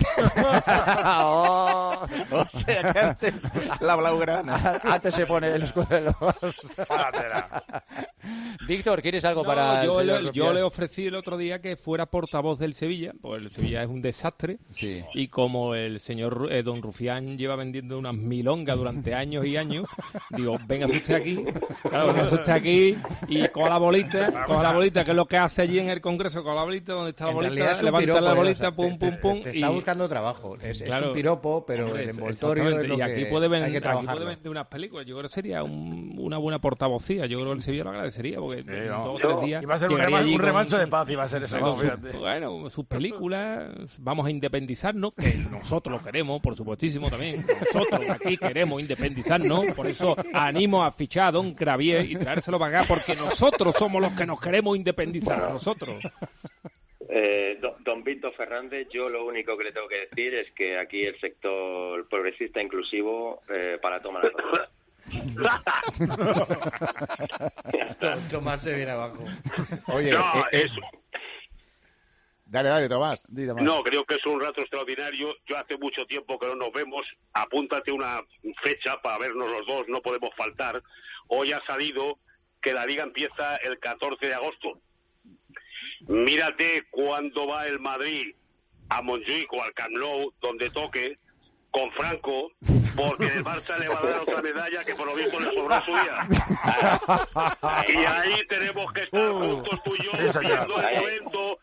Oh, O sea, que antes la blaugrana. antes se pone el escudo de los... Páratela. Víctor, ¿quieres algo No, para yo, el le, señor yo Rufián? le ofrecí el otro día que fuera portavoz del Sevilla, pues el Sevilla es un desastre. Sí. Y como el señor Ru- eh, don Rufián lleva vendiendo unas milongas durante años y años, digo, véngase usted aquí, claro, véngase usted aquí y coja la bolita, coja la bolita, que es lo que hace allí en el Congreso, coja la bolita, donde está la En bolita, realidad es un levanta piropo, la ¿eh? bolita, O sea, pum, te- pum, te- pum. te y- está buscando trabajo. Es, es Claro. un piropo, pero Hombre, el es- envoltorio es exactamente, lo y que aquí puede, ven- hay que aquí puede trabajarlo. vender unas películas. Yo creo que sería un- una buena portavocía. Yo creo que el Sevilla lo agradecería porque en no. dos o Yo- tres días Y va a ser un, llegaría reman- allí un con- remanso de paz y va a ser eso. con ¿no? su- Fíjate. bueno, sus películas, vamos a independizarnos, que nosotros lo queremos, por supuestísimo también. Nosotros aquí queremos independizarnos, por eso animo a fichar a Don Gravier y traérselo para acá, porque nosotros somos los que nos queremos independizar, nosotros. Eh, do- don Víctor Fernández, yo lo único que le tengo que decir es que aquí el sector progresista inclusivo eh, para tomar la cosa. Tomás se viene abajo. Oye, No, eh, eh, es- dale, dale, Tomás. No, creo que es un rato extraordinario. Yo hace mucho tiempo que no nos vemos. Apúntate una fecha para vernos los dos, no podemos faltar. Hoy ha salido que la liga empieza el catorce de agosto. Mírate cuándo va el Madrid a Montjuic o al Camp Nou, donde toque, con Franco, porque el Barça le va a dar otra medalla que por lo visto le sobró en su día. Y ahí tenemos que estar juntos tú y yo, Sí, señor. viendo el momento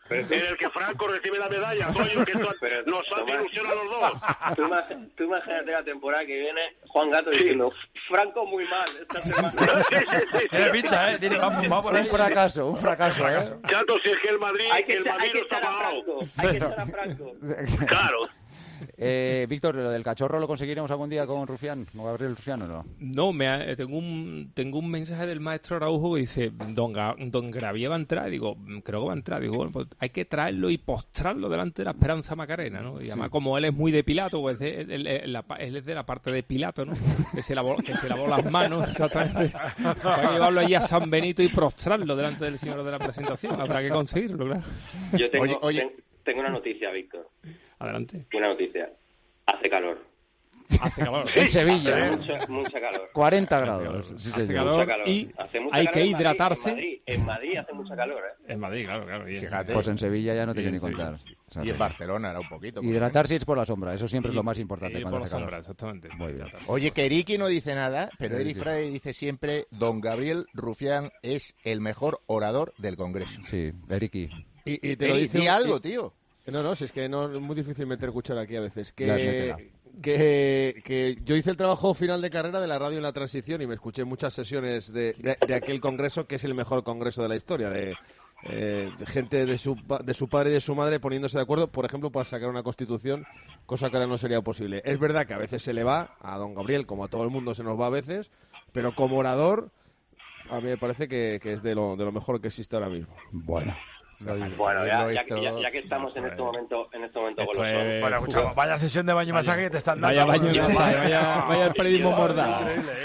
en el que Franco recibe la medalla, coño, que esto nos hace ilusión a los dos. Tú, imag- tú imagínate la temporada que viene Juan Gato diciendo Franco muy mal esta semana. Tiene pinta, ¿eh? Tiene, vamos, vamos por ahí. Un fracaso, un fracaso, ¿eh? Chato, si es que el Madrid, Hay que el echar- Madrid hay que no está echar a pagado. Franco, hay que echar a Franco. Claro. Eh, Víctor, ¿lo del cachorro lo conseguiremos algún día con Rufián? ¿Con Gabriel Rufián o no? No, me ha- tengo un tengo un mensaje del maestro Araujo que dice, don, Ga- don Gravier va a entrar. Digo, creo que va a entrar. Digo, bueno, pues hay que traerlo y postrarlo delante de la Esperanza Macarena, ¿no? Y además, Sí. como él es muy de Pilato, pues de- él, él- la- él es de la parte de Pilato, ¿no? Que se lavó, que se lavó las manos, exactamente. Para llevarlo allí a San Benito y prostrarlo delante del señor de la presentación. Habrá que conseguirlo, claro. Yo tengo, Oye, oye. ten- tengo una noticia, Víctor. Adelante. Una noticia. Hace calor. Hace calor. En Sevilla, Hace ¿eh? mucha, mucha calor. cuarenta grados. Sí, Hace señor. calor. Mucha calor. y Hace mucha hay calor que en Madrid, hidratarse. En Madrid, en Madrid hace mucha calor, ¿eh? En Madrid, claro, claro. y- Fíjate. Pues en Sevilla ya no te Bien, quiero ni sí. contar. O sea, Y en Barcelona era un poquito. hidratarse y ir por la sombra, eso siempre es lo más importante Ir cuando por la hace calor. sombra, exactamente. Muy bien. Oye, que Eriki no dice nada, pero Sí, Eri sí. Frade dice siempre, don Gabriel Rufián es el mejor orador del Congreso. Sí, Eriki. Y, y te lo Eri, dice di un- algo, y- tío. No, no, si es que no, es muy difícil meter cuchara aquí a veces. Ya, Que, métela. que, que yo hice el trabajo final de carrera de la radio en la transición y me escuché muchas sesiones de, de- de aquel congreso que es el mejor congreso de la historia, de, eh, de gente de su, pa- de su padre y de su madre poniéndose de acuerdo, por ejemplo, para sacar una constitución, cosa que ahora no sería posible. Es verdad que a veces se le va, a don Gabriel, como a todo el mundo se nos va a veces, pero como orador, a mí me parece que, que es de lo, de lo mejor que existe ahora mismo. Bueno. Bueno, ya, Lo ya, esto- ya- ya que estamos en este momento, en este momento Esto con los es- dos. Bueno, escucha, vaya sesión de baño y masaje que te están dando. Vaya baño y masaje, vaya, vaya el periodismo mordaz.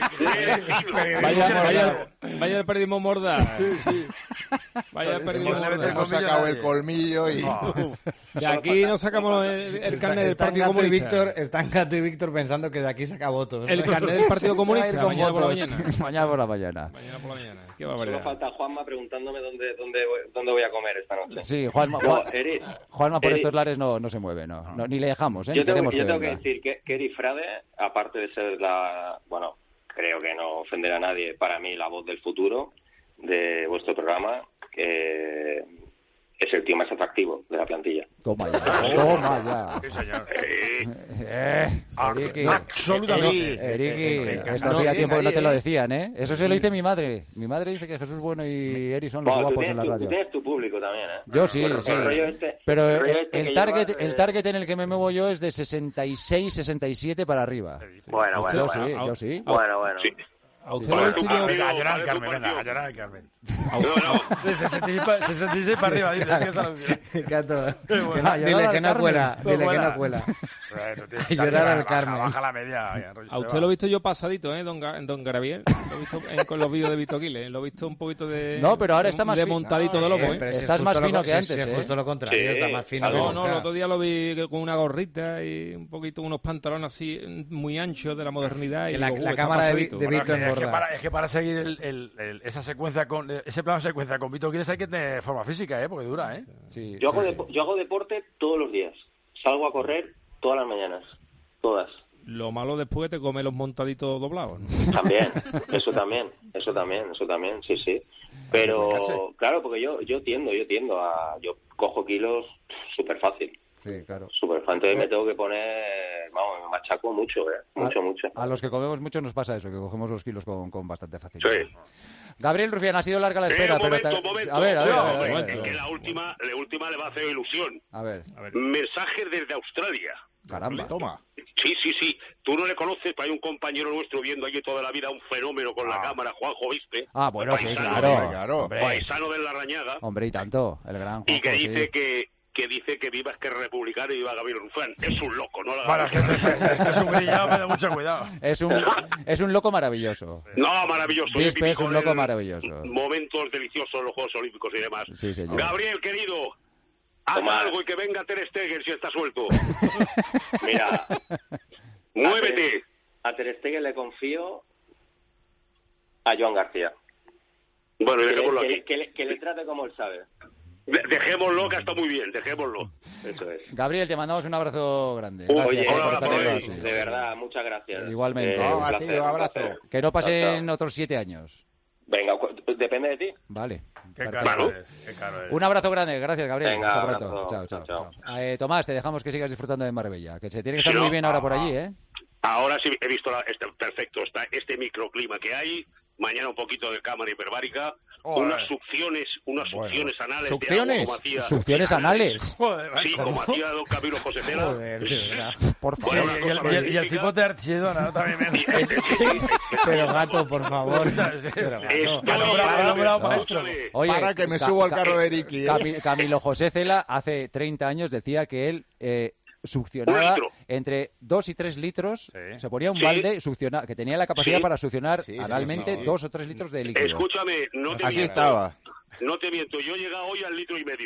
Vaya, vaya, vaya el periodismo mordaz. Vaya el periodismo Hemos, mordaz. hemos sacado el colmillo y... Y aquí nos sacamos el, el Está- carnet del están Partido Gato y Comunista. Víctor, están Gato y Víctor pensando que de aquí saca votos. El carnet del Partido Se va a Comunista, ir con mañana por la votos. mañana. Mañana por la mañana. Mañana por la mañana. Qué Solo barbaridad. falta Juanma preguntándome dónde, dónde, voy- dónde voy a comer esta noche. Sí, Juanma, No, Juan- Eri, Juanma por Eri, estos lares no, no se mueve, no. No, ni le dejamos, ¿eh? Yo Ni tengo, queremos yo que tengo que venga. decir que, que Eri Frade, aparte de ser la, bueno, creo que no ofender a nadie, para mí la voz del futuro de vuestro programa, que es el tío más atractivo de la plantilla. Toma ya, toma ya. Sí, señor. Eh, Eriki, Absolutamente. Eriki, esto no, hacía bien tiempo que no ahí, te lo ¿eh? decían, ¿eh? Eso se lo dice mi madre. Mi madre dice que Jesús Bueno y Eri son los Bueno, tú guapos en tienes, la tu, tú radio. tienes tu público también, ¿eh? Yo sí, Bueno, sí. el rollo este- Pero el rollo el, este el que target, llevas, el eh, target en el que me muevo yo es de sesenta y seis, sesenta y siete para arriba. Bueno, bueno, Yo sí, bueno. yo sí. Bueno, bueno. ¿A usted Bueno, lo he tu visto yo- partido, A llorar al tu Carmen, venga, partido. a llorar al Carmen. No, no. De sesenta y seis pa- sesenta y seis para arriba, dice. es que está lo- Gato, Qué bueno. que no- dile que no cuela, No dile que cuela. no cuela. Bueno, tío, Y llorar baja, al Carmen. Baja la media. oye, rollo, A se usted va. lo he visto yo pasadito, ¿eh, don, Ga- don Gravier? Lo he visto en- con los vídeos de Vito Aquiles. Lo he visto un poquito de... No, pero ahora está más de fino. montadito de Eh, loco, ¿eh? pero si es Estás justo más lo fino con- que si- antes, si es ¿eh? justo lo contrario, Sí, está más fino que No, no, nunca. el otro día lo vi que con una gorrita y un poquito unos pantalones así muy anchos de la modernidad. Que y la- digo, la "Uh, está cámara de pasadito". Vi- de Bueno, Vito es, que, es, que engorda. para, es que para seguir el, el- el- esa secuencia con ese plano de secuencia con Vito Quiles hay que tener forma física, ¿eh? Porque dura, ¿eh? Sí, Yo hago, sí, depo- yo hago deporte todos los días. Salgo a correr todas las mañanas. Todas. Lo malo después te come los montaditos doblados. ¿no? También, eso también, eso también, eso también, sí, sí. Pero, claro, porque yo yo tiendo, yo tiendo a... Yo cojo kilos súper fácil, sí, claro. súper fácil. Entonces me tengo que poner... Vamos, me machaco mucho, ¿eh? Mucho, mucho. A los que comemos mucho nos pasa eso, que cogemos los kilos con, con bastante facilidad. Sí. Gabriel Rufián, ha sido larga la Eh, espera, un pero... momento, te- un momento. A ver, a ver, a ver, a Hombre, ver, a es ver. que la última, la última le va a hacer ilusión. A ver, Mensaje desde Australia. caramba. Toma. Sí, sí, sí. Tú no le conoces, pero hay un compañero nuestro viendo allí toda la vida un fenómeno con la cámara, Juanjo Viste. Ah, bueno, sí, Paisano claro. de- claro. Hombre, Paisano de la Rañaga. hombre, y tanto, el gran Y que Juanjo, dice sí. que, que dice que viva Esquerra Republicana y viva Gabriel Rufián. Es un loco, ¿no? La Bueno, es que, es, es- es que es un brillado, me da mucho cuidado. Es un, es un loco maravilloso. No, maravilloso. Yo Vispe viví es un con loco él maravilloso. Momentos deliciosos en los Juegos Olímpicos y demás. Sí, señor. Gabriel, querido, haz Toma. algo y que venga Ter Stegen si está suelto. Mira, Muévete. a Ter Stegen le confío a Joan García. Bueno, y Que le, dejémoslo que aquí. le- que le- que le trate como él sabe. De- Dejémoslo, que está muy bien, dejémoslo. Eso es. Gabriel, te mandamos un abrazo grande. Oye, Gracias eh, un por abrazo, estar en eh, Oasis. De verdad, muchas gracias. Igualmente. Eh, un No, a ti, placer, un un abrazo. placer. Que no pasen Chao, otros siete años. Venga, cu- depende de ti. Vale. Qué perfecto. caro es, qué caro es. Un abrazo grande, gracias Gabriel. Venga, Hasta abrazo. pronto. Chao, chao. Chao, chao. Eh, Tomás, te dejamos que sigas disfrutando de Marbella, que se tiene que estar Sí, muy ¿no? bien ahora por Ah. allí, ¿eh? Ahora sí he visto la, este, perfecto, está este microclima que hay, mañana un poquito de cámara hiperbárica, Joder. unas succiones, unas succiones anales de ¿Succiones? agua como hacía... Succiones anales. Joder, Sí, ¿cómo? como hacía don Camilo José Cela. Joder, de verdad. Por Sí, favor. Bueno, y, el, y, el, y el cipote de Archidona, ¿no? También me... Pero gato, por favor. Sí, Pero sí. gato. Estoy Ha nombrado- ha nombrado no, maestro. escúchame. Oye, Para que me Ca- subo al Ca- carro de Ricky, ¿eh? Cami- Camilo José Cela hace treinta años decía que él eh, Un succionaba litro. entre dos y tres litros, Sí. se ponía un Sí. balde, succiona, que tenía la capacidad Sí. para succionar Sí, sí, analmente sí, sí. dos o tres litros de líquido. Escúchame, no te Así miento. estaba. No te miento, yo he llegado hoy al litro y medio.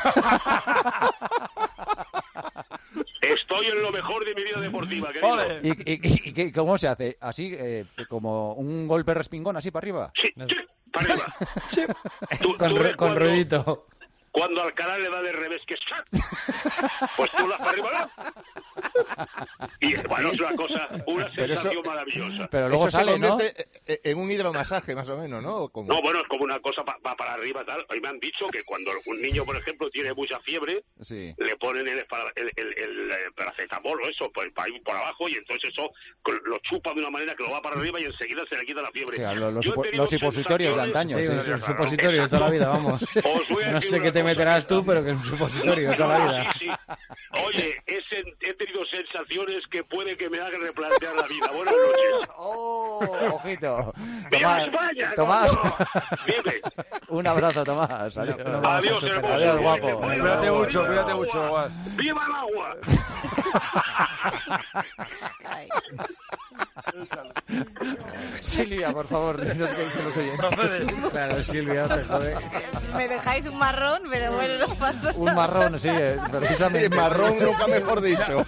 Estoy en lo mejor de mi vida deportiva, querido. Joder. ¿Y, y- y- y qué- cómo se hace? ¿Así, eh, como un golpe respingón, así para arriba? Sí, sí, para arriba. Tú- Con, tú ru- ves con cuando- ruidito. Cuando Alcalá le da de revés, que es... Pues tú las para arriba, ¿no? Y bueno, es una cosa, una Pero eso- sensación maravillosa. Pero luego Eso sale, se ¿no? convierte eh, en un hidromasaje, más o menos, ¿no? ¿O cómo? No, bueno, es como una cosa va para arriba, tal. Hoy me han dicho que cuando un niño, por ejemplo, tiene mucha fiebre, Sí. le ponen el, espara- el, el, el, eh, paracetamol o eso por, para ir por abajo y entonces eso con- lo chupa de una manera que lo va para arriba y enseguida se le quita la fiebre. Sí, a lo- los, Yo he supo- tenido los supositorios de sensaciones- antaño. Sí, sí. un su- supositorio de toda la vida, vamos. Os voy a No decir sé una qué te cosa, meterás tú, pero que es un supositorio de toda la vida. Sí, sí. Oye, he, sen- he tenido sensaciones que puede que me hagan replantear la vida. Buenas noches. ¡Oh! Ojito. ¡Viva Tomás, España! Tomás. coño! Dime. Un abrazo, Tomás. Adiós. No, no vamos a Adiós, superar. hermoso. Adiós, guapo. Cuídate mucho, cuídate mucho, Guas. ¡Viva el agua! Ay. Silvia, por favor, dinos qué dicen los oyentes. Procedes. Claro, Silvia, te jode. Me dejáis un marrón, pero bueno, no pasa Un nada. marrón, sí, eh, precisamente. Sí, marrón, nunca mejor dicho.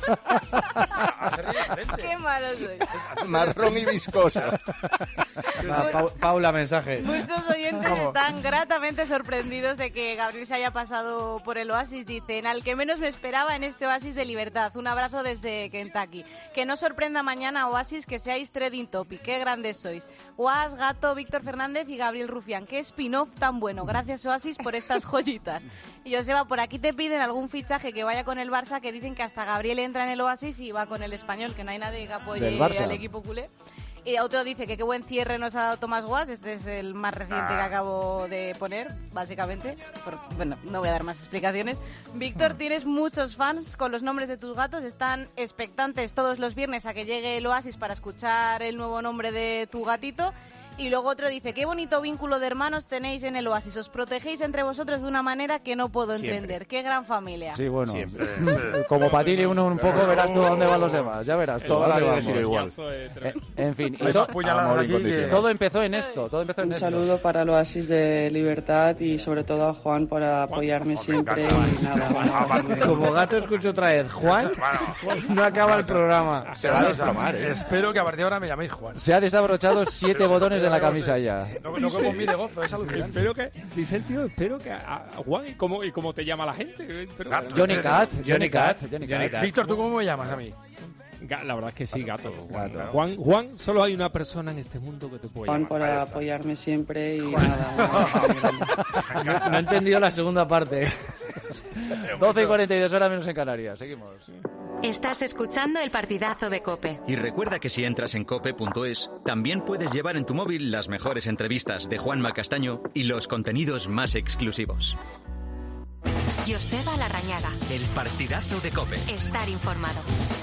Qué malo soy. Marrón y viscoso. Va, Pau- Paula, mensaje. Muchos oyentes están gratamente sorprendidos de que Gabriel se haya pasado por el Oasis. Dicen, al que menos me esperaba en este Oasis de libertad. Un abrazo desde Kentucky. Que no sorprenda mañana, Oasis, que seáis trending topic. Qué grandes sois. Oas, Gato, Víctor Fernández y Gabriel Rufián. Qué spin-off tan bueno. Gracias, Oasis, por estas joyitas. Y Joseba, por aquí te piden algún fichaje que vaya con el Barça, que dicen que hasta Gabriel entra en el Oasis y va con el Español, que no hay nadie que apoye Del Barça. al equipo culé. Y otro dice que qué buen cierre nos ha dado Tomás Guas. Este es el más reciente que acabo de poner, básicamente. Por- bueno, no voy a dar más explicaciones. Víctor, tienes muchos fans con los nombres de tus gatos. Están expectantes todos los viernes a que llegue el Oasis para escuchar el nuevo nombre de tu gatito. Y luego otro dice, qué bonito vínculo de hermanos tenéis en el Oasis. Os protegéis entre vosotros de una manera que no puedo Siempre. entender. Qué gran familia. Sí, bueno. Siempre. Como patine uno un poco, verás tú a dónde van los demás. Ya verás. El Toda la vida ha coñazo sido igual. de tres. Eh, En fin, y Hay to- puñaladas Amor aquí incondicional. que- todo empezó en esto. Todo empezó en Un esto. saludo para el Oasis de Libertad y sobre todo a Juan por apoyarme siempre y nada. Como gato escucho otra vez, Juan, no acaba el programa. Se va a desplomar, ¿eh? Espero que a partir de ahora me llaméis Juan. Se ha desabrochado siete botones de la camisa ya. No, no como mí de gozo, es alucinante. Espero que, dice el tío, espero que a, a Juan, ¿y cómo, ¿y cómo te llama la gente? Espero- Gato. Johnny Cat, Johnny Cat, Johnny Cat. Víctor, ¿tú cómo me llamas a mí? Ga- La verdad es que sí, gato. Juan, Gato. Juan, Juan, solo hay una persona en este mundo que te puede Juan llamar. por Ahí está. apoyarme siempre y nada. No, no he entendido la segunda parte. doce y cuarenta y dos horas menos en Canarias. Seguimos. Estás escuchando el partidazo de COPE. Y recuerda que si entras en cope punto es, también puedes llevar en tu móvil las mejores entrevistas de Juanma Castaño y los contenidos más exclusivos. Joseba Larrañaga. El partidazo de COPE. Estar informado.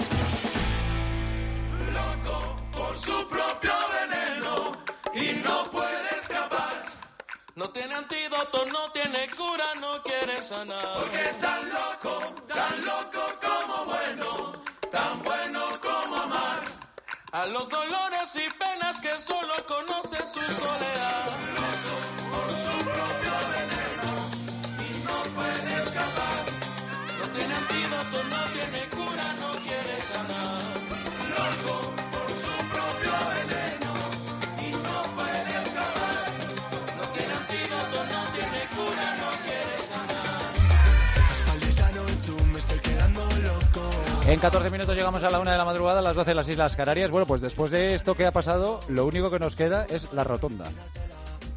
Por su propio veneno y no puede escapar. No tiene antídoto, no tiene cura, no quiere sanar. Porque es tan loco, tan loco como bueno, tan bueno como amar. A los dolores y penas que solo conoce su soledad. Loco por su propio veneno y no puede escapar. No tiene antídoto, no tiene cura, no quiere sanar. Loco por su propio veneno y no puede escapar. No tiene antídoto, no tiene cura, no quiere sanar. Espaldizano y tú me estoy quedando loco. En catorce minutos llegamos a la una de la madrugada, a las doce en las Islas Canarias. Bueno, pues después de esto que ha pasado, lo único que nos queda es la rotonda.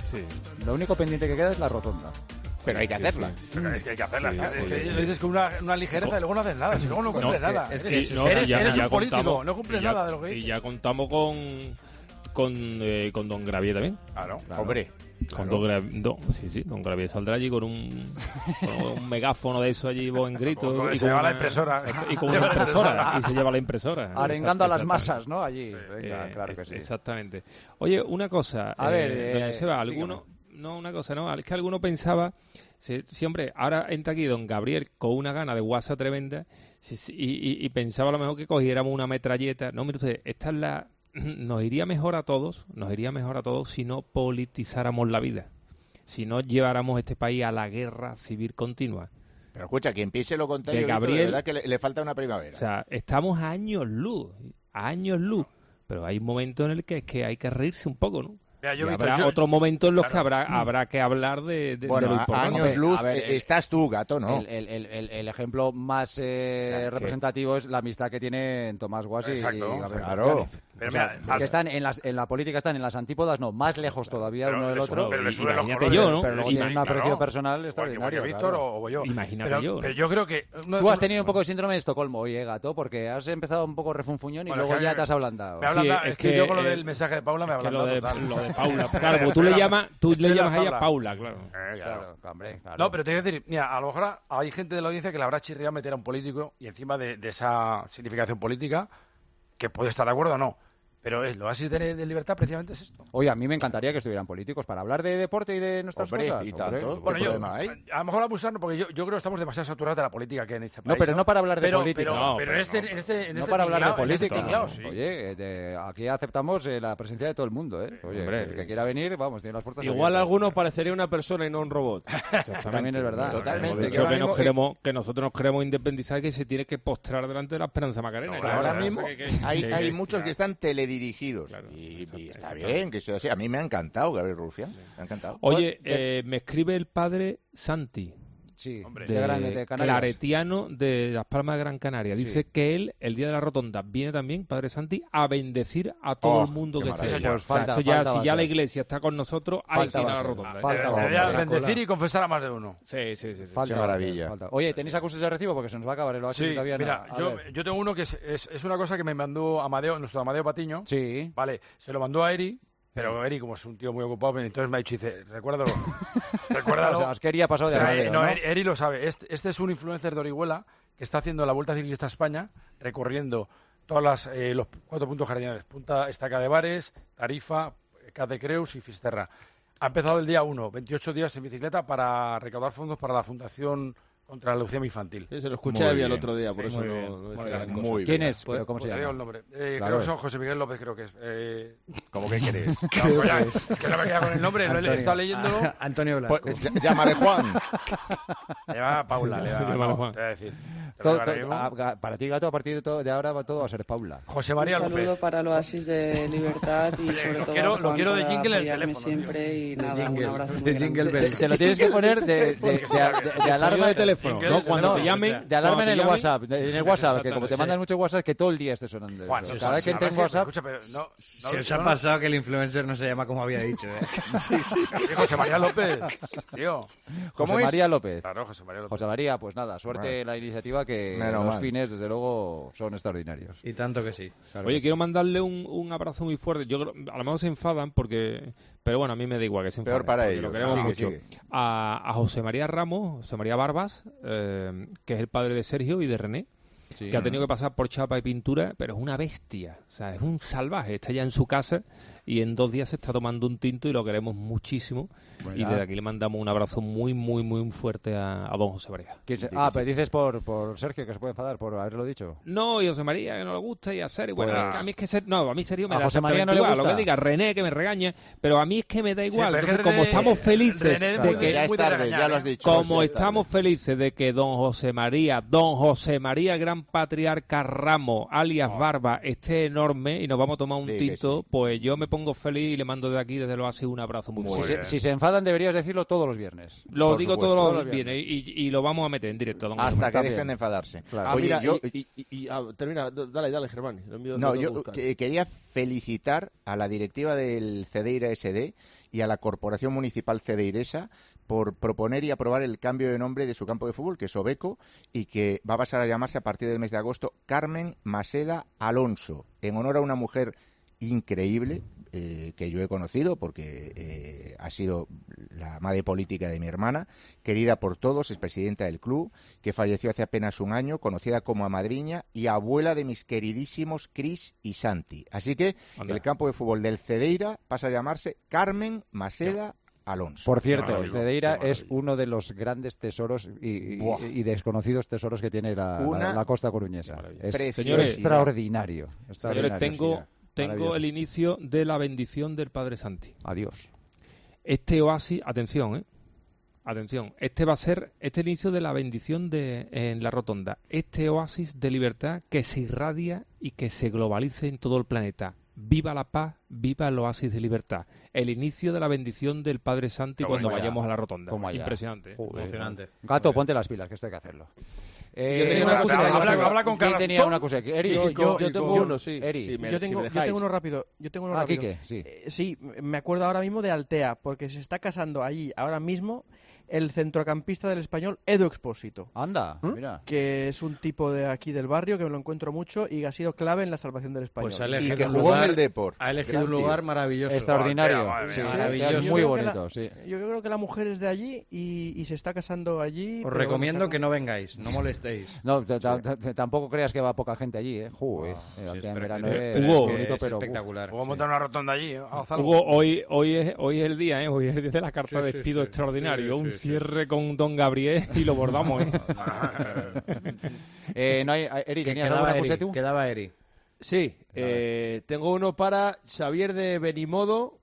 Sí. Lo único pendiente que queda es la rotonda. Pero hay que hacerla. Pero es que hay que hacerla. Sí, es sí, que sí. lo dices con una, una ligereza y luego no haces nada. Si luego no cumples No, nada. es Es que que no, eres, ya- eres ya un político, contamos- no cumples y ya- nada de lo que Y dices. ya contamos con con, eh, con Don Gravier también. Claro. Hombre. Con Claro. Don Gravier, don- sí, sí, Don Gravier saldrá allí con un, con un megáfono de eso allí, voz en grito. Con- y se lleva la una- impresora. Y con una impresora. Y se lleva la impresora. Arengando a las Exacto, masas, ¿no? Allí. Venga, Eh, claro que es- sí. Exactamente. Oye, una cosa. A ver, eh, eh, doña Seba, alguno... No, una cosa, no. Es que alguno pensaba... Sí, sí, hombre, ahora entra aquí don Gabriel con una gana de guasa tremenda sí, sí, y, y- y pensaba a lo mejor que cogiéramos una metralleta. No, mire usted, esta es la... Nos iría mejor a todos, nos iría mejor a todos si no politizáramos la vida. Si no lleváramos este país a la guerra civil continua. Pero escucha, quien piense lo contrario, De Víctor, de Gabriel- verdad que le, le falta una primavera. O sea, estamos a años luz, a años luz. Pero hay un momento en el que es que hay que reírse un poco, ¿no? Mira, yo, Y Víctor, habrá yo- otros momentos en los que Claro. habrá, habrá que hablar de, de, Bueno, de lo a- importante. años luz A ver, eh, eh, estás tú, gato, ¿no? El, el- el- el- el ejemplo más eh, O sea, que- representativo es la amistad que tienen Tomás Guas y Exacto, y Gabriel claro. Martínez. Pero O sea, mira, que al- están en, las, en la política están en las antípodas, no, más lejos todavía Pero uno del le otro. sube- pero le Y- suben los imagínate colores. yo, ¿no? Pero luego Ima- tienen un aprecio claro. personal Igual que- extraordinario. igual que Víctor claro. o, o yo. Imagínate pero, yo, ¿no? Pero yo creo que... uno de Tú has los- tenido un poco de síndrome de Estocolmo, oye, gato, porque has empezado un poco refunfuñón y Bueno, luego que- ya te has ablandado. Me hablan, Sí, es, es que, que, yo con lo eh, del mensaje de Paula me Es que hablan lo de, total. lo de Paula, claro, porque tú le llamas, tú Estoy le en la llamas a ella tabla. Paula, claro. Eh, claro. Claro, hombre, claro. No, pero te voy a decir, mira, a lo mejor hay gente de la audiencia que le habrá chirriado meter a un político y encima de, de esa significación política, que puede estar de acuerdo o no. Pero es, lo así de, de libertad precisamente es esto. Oye, a mí me encantaría que estuvieran políticos para hablar de deporte y de nuestras Hombre, cosas. y hombre. tanto. Bueno, ¿Qué yo, problema hay? a lo mejor abusar, no, porque yo, yo creo que estamos demasiado saturados de la política que en este país. No, pero no para hablar de Pero- política. Pero, No, pero pero en este, no. en este, en No este para hablar de tinglao- en este política. tinglao, sí. Oye, eh, de- aquí aceptamos eh, la presencia de todo el mundo, ¿eh? Oye, Hombre. el que quiera venir, vamos, tiene las puertas Igual abiertas. alguno parecería una persona y no un robot. También es verdad. Totalmente, Hemos que dicho ahora que, nos mismo- queremos, que nosotros nos queremos independizar y que se tiene que postrar delante de la Esperanza Macarena. No, Ahora Claro, mismo que- que- hay, que- hay que- muchos que están teledirigidos. Claro, y, exacto, y está exactamente. bien que sea así. A mí me ha encantado Gabriel Rufián. Me ha encantado. Oye, eh, me escribe el padre Santi, Sí, Hombre. de, Gran- de Canarias. claretiano de Las Palmas de Gran Canaria. Sí. Dice que él, el día de la rotonda, viene también, padre Santi, a bendecir a todo Oh, el mundo qué que esté. maravilla. allí. Pues O sea, falta- esto ya, falta si ya bastante. la iglesia está con nosotros, hay Falta que ir a la bastante. rotonda. Falta Eh, bastante. debería La bendecir cola. y confesar a más de uno. Sí, sí, sí. sí. Falta Qué bastante, maravilla. falta. Oye, ¿tenéis acuses de recibo? Porque se nos va a acabar el oasis Sí, todavía no. mira, A yo, ver. yo tengo uno que es, es, es una cosa que me mandó Amadeo, nuestro Amadeo Patiño. Sí. Vale, se lo mandó a Eri, pero Eri, como es un tío muy ocupado, entonces me ha dicho, dice, recuérdalo, recuérdalo. O sea, os quería pasado de O sea, Amadeo, no, ¿no? Eri, Eri lo sabe. Este, este es un influencer de Orihuela que está haciendo la Vuelta Ciclista a España, recorriendo todas las, eh, los cuatro puntos jardinales. Punta Estaca de Bares, Tarifa, Caz de Creus y Fisterra. Ha empezado el día uno, veintiocho días en bicicleta para recaudar fondos para la Fundación contra la leucemia infantil. Sí, se lo escuché Muy bien el bien. otro día, por Sí, eso muy no, bien, no muy decía bien. gran cosa. Muy ¿Quién bien. es? ¿Pero ¿Cómo se Pues te digo llama? el nombre. Eh, Claro. creo que son José Miguel López, creo que es. Eh, ¿Cómo que querés? no, pues ya, es que no me queda con el nombre, lo he Antonio. estado leyéndolo. Antonio Pues, Blasco. ll- llámale Juan. Le va a Paula, le va Llámale no, Juan. te voy a decir. Te Todo- lo digo ahora todo- mismo. a- ga- para ti, gato, a partir de, todo- de ahora va todo a ser Paula. José María Un saludo López. para el Oasis de Libertad y Oye, sobre lo todo quiero- a lo Juan quiero de para jingle en el apoyarme teléfono, tío. siempre y De nada, jingle, un abrazo muy de grande. jingle Te, bells. te lo tienes que poner de, de, de, de- de alarma de teléfono, ¿no? ¿no? Cuando te llamen, de alarma en cuando el te llamen- WhatsApp, de- en el WhatsApp, que como te Sí. mandan muchos WhatsApp, que todo el día esté sonando. Juan, eso. sí, Cada sí, vez que sí, entre en sí, WhatsApp, escucha, pero no, no, Se os no, ha no, pasado que el influencer no se llama como había dicho, ¿eh? Oye, José María López, tío. ¿Cómo José es? María López. Claro, José María López. José María, pues nada, suerte Vale. en la iniciativa, que Menos los mal. fines, desde luego, son extraordinarios. Y tanto que sí. Claro Oye, que sí. quiero mandarle un, un abrazo muy fuerte. Yo creo- a lo mejor se enfadan porque... Pero bueno, a mí me da igual que se enfaden. Peor para porque ellos. Lo queremos Sigue, mucho. sigue. A, a José María Ramos, José María Barbas, eh, que es el padre de Sergio y de René, Sí. que ha tenido que pasar por chapa y pintura, pero es una bestia. O sea, es un salvaje. Está ya en su casa y en dos días se está tomando un tinto y lo queremos muchísimo. Bueno. Y desde aquí le mandamos un abrazo muy, muy, muy fuerte a, a don José María. ¿Quién se- Ah, pero dices por, por Sergio, que se puede enfadar por haberlo dicho. No, y José María, que no le gusta, y a Sergio, bueno, Pues- es que a mí es que ser, no, a mí Sergio me ¿A da José María no exactamente le igual, gusta? lo que diga René, que me regañe, pero a mí es que me da igual. Sí, pero es que Entonces, como René- estamos felices René es de muy- que... Ya es muy de tarde, regañar, ya lo has ¿eh? dicho. Como ya es estamos tarde. felices de que don José María, don José María, el gran gran patriarca Ramos, alias Barba, esté enorme y nos vamos a tomar un Sí, que tinto, pues yo me pongo feliz y le mando de aquí, desde lo así, un abrazo muy Si fuerte. se, si se enfadan, deberías decirlo todos los viernes. Lo Por digo supuesto, todos los viernes y, y lo vamos a meter en directo. Don Hasta Germán. que dejen de enfadarse. Claro. Ah, Oye, mira, yo, y, y- y- ah, termina, dale, dale, Germán. lo mío no, lo tengo yo que buscar. que- quería felicitar a la directiva del Cedeira S D y a la Corporación Municipal Cedeiresa por proponer y aprobar el cambio de nombre de su campo de fútbol, que es Obeco, y que va a pasar a llamarse a partir del mes de agosto Carmen Maseda Alonso, en honor a una mujer increíble eh, que yo he conocido porque eh, ha sido la madre política de mi hermana, querida por todos, es presidenta del club, que falleció hace apenas un año, conocida como amadriña y abuela de mis queridísimos Cris y Santi. Así que Anda. el campo de fútbol del Cedeira pasa a llamarse Carmen Maseda Alonso. Por cierto, Qué el maravilla, Cedeira qué es uno de los grandes tesoros y, y- Buah. y desconocidos tesoros que tiene la, la- Una la costa coruñesa. Es preciosidad. extraordinario. Señores, extraordinario. tengo, tengo Maravilloso. el inicio de la bendición del Padre Santi. Adiós. Este oasis, atención, ¿eh? Atención, este va a ser este inicio de la bendición de en la rotonda. Este oasis de libertad que se irradia y que se globalice en todo el planeta. Viva la paz, viva el oasis de libertad. El inicio de la bendición del Padre Santi Toma cuando ya. vayamos a la rotonda. Toma ya. Impresionante. ¿eh? Joder. Emocionante. Gato, ponte las pilas, que esto hay que hacerlo. Eh, Yo tenía una cosa- habla, habla- habla habla con con ¿Quién Carlos. tenía una cosa? Eri, Yo- yo- yo tengo uno, sí. Eri. Sí, me- yo si tengo, me yo tengo dejáis. uno rápido. Yo tengo uno Ah, rápido. Quique, sí. Eh, sí, me acuerdo ahora mismo de Altea, porque se está casando allí ahora mismo el centrocampista del Español, Edu Expósito. Anda, mira. Que es un tipo de aquí del barrio que me lo encuentro mucho y que ha sido clave en la salvación del Español. Pues ha Y elegido que un jugó en lugar, el Depor. ha elegido Gran un tío. lugar maravilloso. Extraordinario. Sí, Sí, maravilloso. es Yo muy creo que bonito, la- sí. Yo creo que la mujer es de allí y, y se está casando allí. Os pero recomiendo bueno, que no vengáis, no molestéis. No, t- t- t- tampoco creas que va poca gente allí, ¿eh? Joder, el sí, Altea en es verano pero- es pero es bonito, que es pero uf. espectacular. Vamos a sí. montar una rotonda allí. ¿eh? Haz algo. Hugo, hoy, hoy, es, hoy es el día, ¿eh? Hoy es el día de la carta Sí, de sí, despido sí. extraordinario. Sí, un sí, sí. cierre con Don Gabriel y lo bordamos, ¿eh? Eh, no hay, Eri, Que ¿tenías quedaba alguna Eri, cosa tú? quedaba Eri. Sí, eh, tengo uno para Xavier de Benimodo,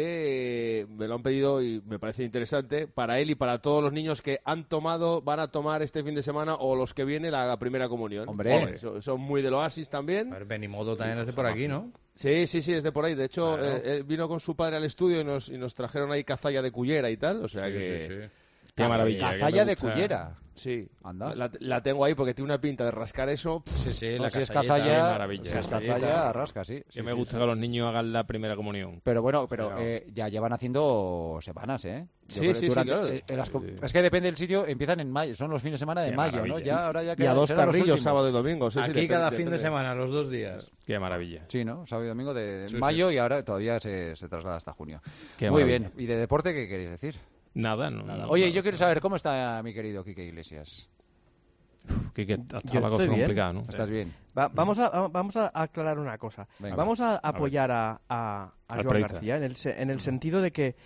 que me lo han pedido y me parece interesante, para él y para todos los niños que han tomado, van a tomar este fin de semana o los que viene la primera comunión. Hombre. Son, son muy del Oasis también. A ver, Benimodo también es de por aquí, ¿no? Sí, sí, sí, es de por ahí. De hecho, Claro. eh, él vino con su padre al estudio y nos, y nos trajeron ahí cazalla de cullera y tal. O sea Sí, que... sí, sí. Qué maravilla. que Cazalla me de gusta. cullera. Sí, Anda. la, la tengo ahí porque tiene una pinta de rascar eso. Sí, sí, No, la si es casalleta, cazalla, qué maravilla. si es Casalleta. cazalla, rasca, sí. Que Sí, me sí, gusta sí. que los niños hagan la primera comunión. Pero bueno, pero Pero- eh, ya llevan haciendo semanas, ¿eh? Yo Sí, creo sí, que sí, durante- claro. eh, en las co- Sí. Es que depende del sitio, empiezan en mayo, son los fines de semana de Qué mayo, ¿no? maravilla. Ya, ahora ya Y a quedan- dos serán los carrillos, últimos. sábado y domingo. Sí, sí, Aquí depende- cada fin de depende. semana, los dos días. Qué maravilla. Sí, ¿no? Sábado y domingo de Sí, mayo y ahora todavía se, se traslada hasta junio. Qué Muy maravilla. bien. ¿Y de deporte qué queréis decir? Nada, no. no, Oye, no. yo quiero saber cómo está mi querido Quique Iglesias. Que, que está Yo la cosa estoy bien. complicada, ¿no? ¿Estás bien? Va- vamos, a, a- vamos a aclarar una cosa. Venga. Vamos a apoyar a, a, a Al Joan periodista. García en el, se- en el sentido de que,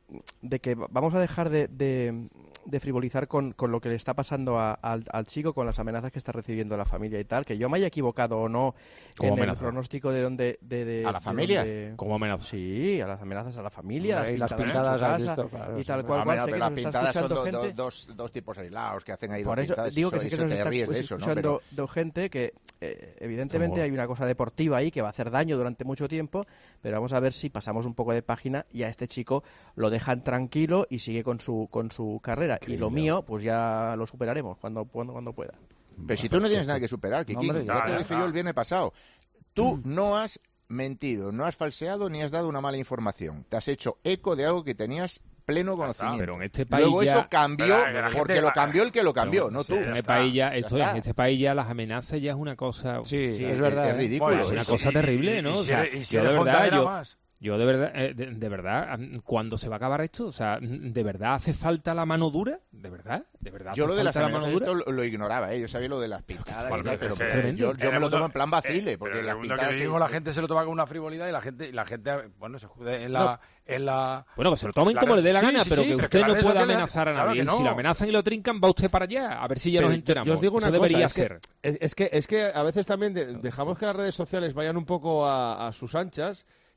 de que vamos a dejar de, de- de frivolizar con, con lo que le está pasando a- al, al chico, con las amenazas que está recibiendo la familia y tal. Que yo me haya equivocado o no ¿Cómo en el amenaza? pronóstico de donde... De, de- ¿A la de familia? donde- ¿Cómo amenaza? Sí, a las amenazas a la familia, Hombre, y las en pintadas su has casa, visto, claro, y sí. tal cual, Ah, cual. bueno, Sé pero que las nos está pintadas son escuchando do- do- gente... dos, dos tipos aislados que hacen ahí Por dos eso pintadas. digo que eso, sí que eso nos te está ríes de eso, ¿no? escuchando Pero de gente que eh, evidentemente Seguro. hay una cosa deportiva ahí que va a hacer daño durante mucho tiempo, pero vamos a ver si pasamos un poco de página y a este chico lo dejan tranquilo y sigue con su con su carrera. Y lo mío, pues ya lo superaremos cuando, cuando, cuando pueda. Pero si tú no tienes nada que superar, Kiki, hombre, ya ya, te lo ya, dije ya. yo el viernes pasado. Tú no has mentido, no has falseado ni has dado una mala información. Te has hecho eco de algo que tenías pleno conocimiento. Pero en este país Luego ya- eso cambió Pero, eh, la porque gente lo va- cambió el que lo cambió, no sí, tú. ya En este está, país ya, ya esto está. es, en este país ya las amenazas ya es una cosa... Sí, Sí, es verdad. es ¿eh? ridículo. Bueno, Es una sí, cosa sí, terrible, y- ¿no? y O si sea, eres- y si yo de eres verdad, fontanero yo, más. yo de verdad, eh, de, de verdad, ¿cuándo se va a acabar esto? O sea, ¿de verdad hace falta la mano dura? ¿De verdad? ¿De verdad Yo hace lo de las falta la mano amenazas dura? esto lo, lo ignoraba, ¿eh? Yo sabía lo de las pintadas, Bueno, y tal, pero pero, es que yo, en yo el me lo mundo- tomo en plan vacile, eh, porque pero las el mundo pintadas... que sí- vivimos, la gente se lo toma con una frivolidad y la gente, y la gente bueno, se escude en la... No. En la Bueno, que se lo tomen la como red- le dé la sí, gana, sí, pero sí, que pero usted las no redes puede sociales- amenazar a claro nadie. que no. Si lo amenazan y lo trincan, va usted para allá. A ver si ya Pero nos yo- enteramos. Yo os digo una Eso cosa, debería es que, ser. es, es que, es que a veces también de- dejamos que las redes sociales vayan un poco a, a sus anchas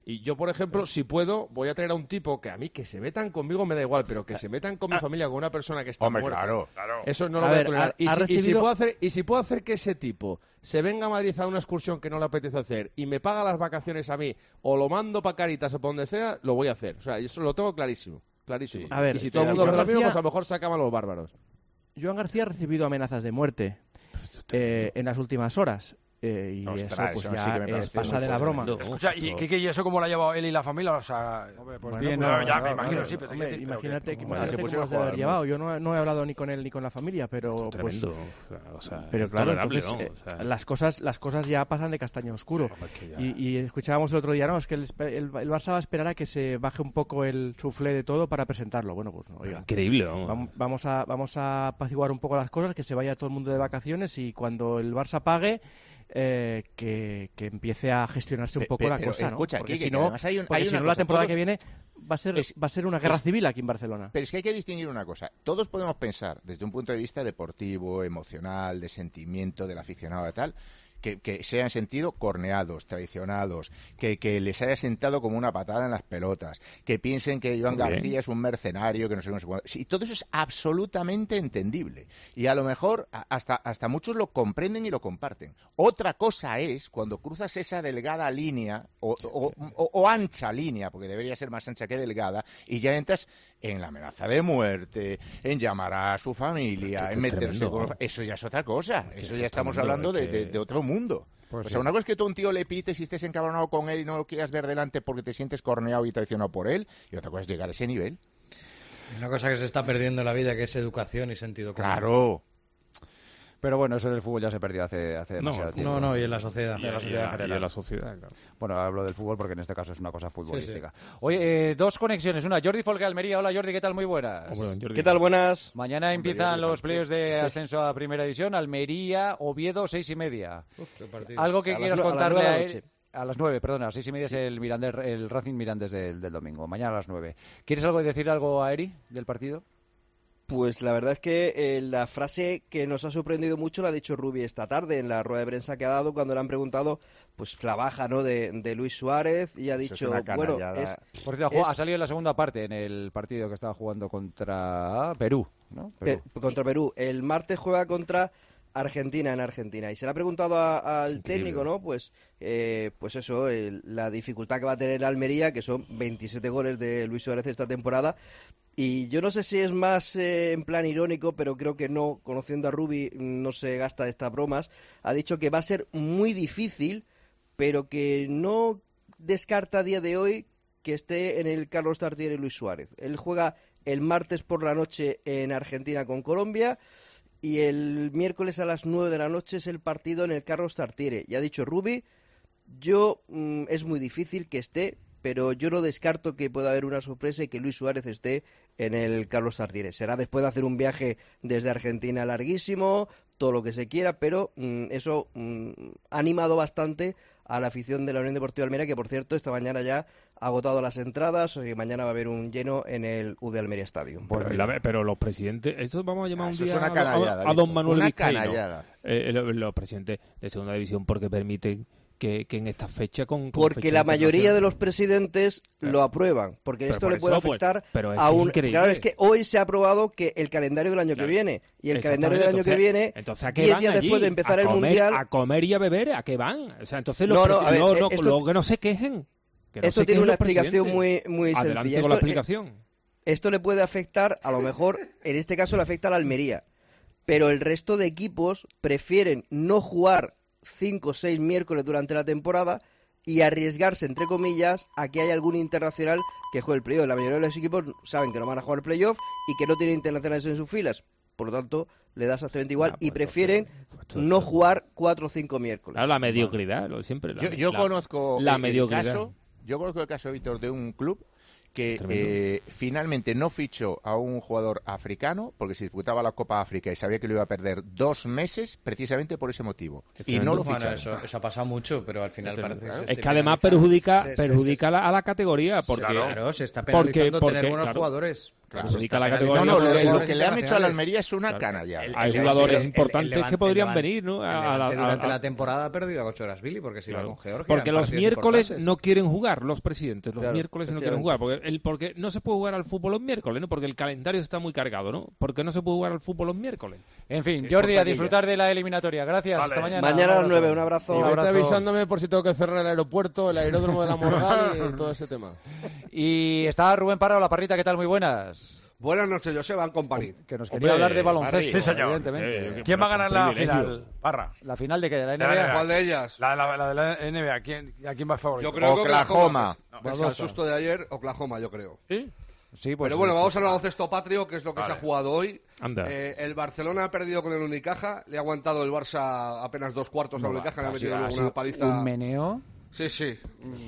Y yo, por ejemplo, si puedo, voy a traer a un tipo que a mí que se metan conmigo me da igual, pero que se metan con mi familia, con una persona que está Hombre, muerta. claro, claro. Eso no lo A voy ver, a tolerar. ha- y, ha si, y si recibido- puedo hacer, y si puedo hacer que ese tipo se venga a Madrid a una excursión que no le apetece hacer y me paga las vacaciones a mí, o lo mando para Caritas o para donde sea, lo voy a hacer. O sea, eso lo tengo clarísimo. Clarísimo. A ver, y si todo el mundo Joan hace lo mismo, García- pues a lo mejor se acaban los bárbaros. Joan García ha recibido amenazas de muerte eh, en las últimas horas. Eh, y Ostras, eso pues eso ya sí que me es parece pasa muy de la fuerte. broma. No, Escucha, ¿y, Kike, ¿y eso cómo lo ha llevado él y la familia? O sea, pues Bueno, bien, pues, no, ya no, me no, imagino, no, sí, pero te Hombre, quiero decir, imagínate, pero que- imagínate se cómo pusieron has de a haber jugar, llevado. Yo no, no he hablado ni con él ni con la familia, pero pues, Tremendo. O sea, pero claro, intolerable, entonces, ¿no? eh, O sea, las cosas las cosas ya pasan de castaño oscuro. que ya- Y, y escuchábamos el otro día, no, es que el, el, el Barça va a esperar a que se baje un poco el suflé de todo para presentarlo. Bueno, pues no, oiga. Increíble, vamos. Vam- Vamos a, vamos a apaciguar un poco las cosas, que se vaya todo el mundo de vacaciones y cuando el Barça pague, eh, que, que empiece a gestionarse un Pe- poco pe- la pero, cosa, ¿no? escucha, Porque Quique, si que no, además hay un- porque hay si una no la cosa, temporada todos- que viene va a ser es- va a ser una guerra es- civil aquí en Barcelona. Pero es que hay que distinguir una cosa. Todos podemos pensar desde un punto de vista deportivo, emocional, de sentimiento del aficionado y tal, que, que se hayan sentido corneados, traicionados, que, que les haya sentado como una patada en las pelotas, que piensen que Joan Muy bien. García es un mercenario, que no sé, no sé cuándo. Sí, todo eso es absolutamente entendible. Y a lo mejor a- hasta, hasta muchos lo comprenden y lo comparten. Otra cosa es cuando cruzas esa delgada línea, o, o- o- o ancha línea, porque debería ser más ancha que delgada, y ya entras en la amenaza de muerte, en llamar a su familia, Esto es en meterse tremendo. con... Eso ya es otra cosa. Que Eso eso ya es estamos tremendo, hablando es de, de- que- de otro mundo. Pues o sí. sea, una cosa es que tú a un tío le pites y estés encabronado con él y no lo quieras ver delante porque te sientes corneado y traicionado por él, y otra cosa es llegar a ese nivel. Una cosa que se está perdiendo en la vida, que es educación y sentido común. Claro. Pero bueno, eso en el fútbol ya se perdió hace, hace demasiado el tiempo. No, no, y en la sociedad. Y en la Y sociedad en y general. en la sociedad, claro. Bueno, hablo del fútbol porque en este caso es una cosa futbolística. Oye, eh, dos conexiones. Una, Jordi Folque, Almería. Hola, Jordi, ¿qué tal? Muy buenas. Hombre, don Jordi. ¿Qué tal? Buenas. Mañana empiezan los playoffs de ascenso a Primera División. Almería, Oviedo, seis y media. Uf, qué partido. Algo que A las quieras nue- a las contarle nueve de a la él. noche. A las nueve, perdona, a las seis y media es el, Mirandés, el Racing Mirandés del, del domingo. Mañana a las nueve. ¿Quieres algo decir algo a Eri del partido? Pues la verdad es que eh, la frase que nos ha sorprendido mucho la ha dicho Rubi esta tarde en la rueda de prensa que ha dado cuando le han preguntado pues la baja, ¿no?, de, de Luis Suárez, y ha Eso es dicho, una bueno, canallada. es, Por cierto, ha jugado- es- ha salido en la segunda parte en el partido que estaba jugando contra Perú, ¿no? Perú. Pe- contra Perú. El martes juega contra Argentina en Argentina. Y se le ha preguntado a- al técnico, ¿no? Pues, eh, pues eso, el- la dificultad que va a tener Almería, que son veintisiete goles de Luis Suárez esta temporada. Y yo no sé si es más eh, en plan irónico, pero creo que no, conociendo a Rubi, no se gasta de estas bromas. Ha dicho que va a ser muy difícil, pero que no descarta a día de hoy que esté en el Carlos Tartiere Luis Suárez. Él juega el martes por la noche en Argentina con Colombia y el miércoles a las nueve de la noche es el partido en el Carlos Tartiere. Ya ha dicho Rubi, yo mm, es muy difícil que esté, pero yo no descarto que pueda haber una sorpresa y que Luis Suárez esté en el Carlos Tartiere. Será después de hacer un viaje desde Argentina larguísimo, todo lo que se quiera, pero mm, eso mm, ha animado bastante a la afición de la Unión Deportiva Almería, que por cierto esta mañana ya ha agotado las entradas y mañana va a haber un lleno en el U de Almería Stadium. Pero, la- pero los presidentes, esto vamos a llamar Ah, un eso es día una a- a, canallada, a don Víctor, Manuel una Vizcaíno, canallada. eh, los, los presidentes de segunda división, porque permiten que, que en esta fecha con, con Porque fecha la mayoría de internacional- los presidentes lo aprueban, porque Pero esto por le puede eso, pues, afectar pero es a que es un... increíble. Claro, es que hoy se ha aprobado que el calendario del año Claro. que viene, y el Exactamente, calendario del año que entonces- viene, entonces, ¿a qué diez van días allí? después de empezar ¿A el comer- Mundial... a comer y a beber, ¿a qué van? O sea, entonces los No, no, presi- a ver, no, eh, no, esto- luego que no se quejen. Que no Esto se tiene quejen una los explicación muy, presidentes. muy Adelante sencilla. con la Esto, eh, explicación. Esto le puede afectar, a lo mejor, en este caso le afecta a la Almería, pero el resto de equipos prefieren no jugar cinco o seis miércoles durante la temporada y arriesgarse, entre comillas, a que haya algún internacional que juegue el playoff. La mayoría de los equipos saben que no van a jugar el playoff y que no tienen internacionales en sus filas. Por lo tanto, le da exactamente igual y prefieren no jugar cuatro o cinco miércoles. Claro, la mediocridad, lo siempre. La, Yo, yo la- conozco la el mediocridad. caso, yo conozco el caso, Víctor, de un club que Tremendo. eh, finalmente no fichó a un jugador africano porque se disputaba la Copa África y sabía que lo iba a perder dos meses precisamente por ese motivo. Y no lo Bueno, ficharon. eso, eso ha pasado mucho, pero al final parece que se Es esté que además penalizando. perjudica, Se- se- perjudica se- a, la, a la categoría. Porque, Claro, se está porque- penalizando porque, tener buenos claro, jugadores. Claro, perjudica la está categoría. no, no, lo, porque- lo que le han hecho a la Almería es una Claro. canalla. El- Hay jugadores importantes que podrían venir, ¿no? El A- a- Levante a- durante a- la temporada ha perdido a ocho horas Billy porque se Claro. iba con Georgia. Porque en los partidos miércoles importantes. no quieren jugar los presidentes. Los Claro, miércoles no quieren jugar. Porque, el, porque no se puede jugar al fútbol los miércoles, ¿no? Porque el calendario está muy cargado, ¿no? Porque no se puede jugar al fútbol los miércoles. En fin, Jordi, a disfrutar de la eliminatoria. Gracias. Vale. Hasta mañana. Mañana a las Un nueve, un abrazo. Y Un vete abrazo. avisándome por si tengo que cerrar el aeropuerto, el aeródromo de la Morgal y todo ese tema. Y está Rubén Parra, la Parrita, ¿qué tal? Muy buenas. Buenas noches, Joseba, en compañía. Que nos quería hablar de baloncesto. Sí, señor. Evidentemente. Eh, ¿Quién va a ganar la Privilegio. final, Parra? ¿La final de qué? ¿De la De N B A? la N B A. ¿Cuál de ellas? La, la, la de la N B A. ¿Quién, ¿A quién va favorito? Yo creo que Oklahoma. Oklahoma. Pese al susto de ayer, Oklahoma, yo creo. ¿Sí? Sí, pues, Pero bueno, pues, vamos al baloncesto patrio, que es lo que Vale. se ha jugado hoy. Anda. Eh, el Barcelona ha perdido con el Unicaja, le ha aguantado el Barça apenas dos cuartos No, a Unicaja, le ha ha metido sido- luego ha una sido paliza. un meneo. Sí, sí.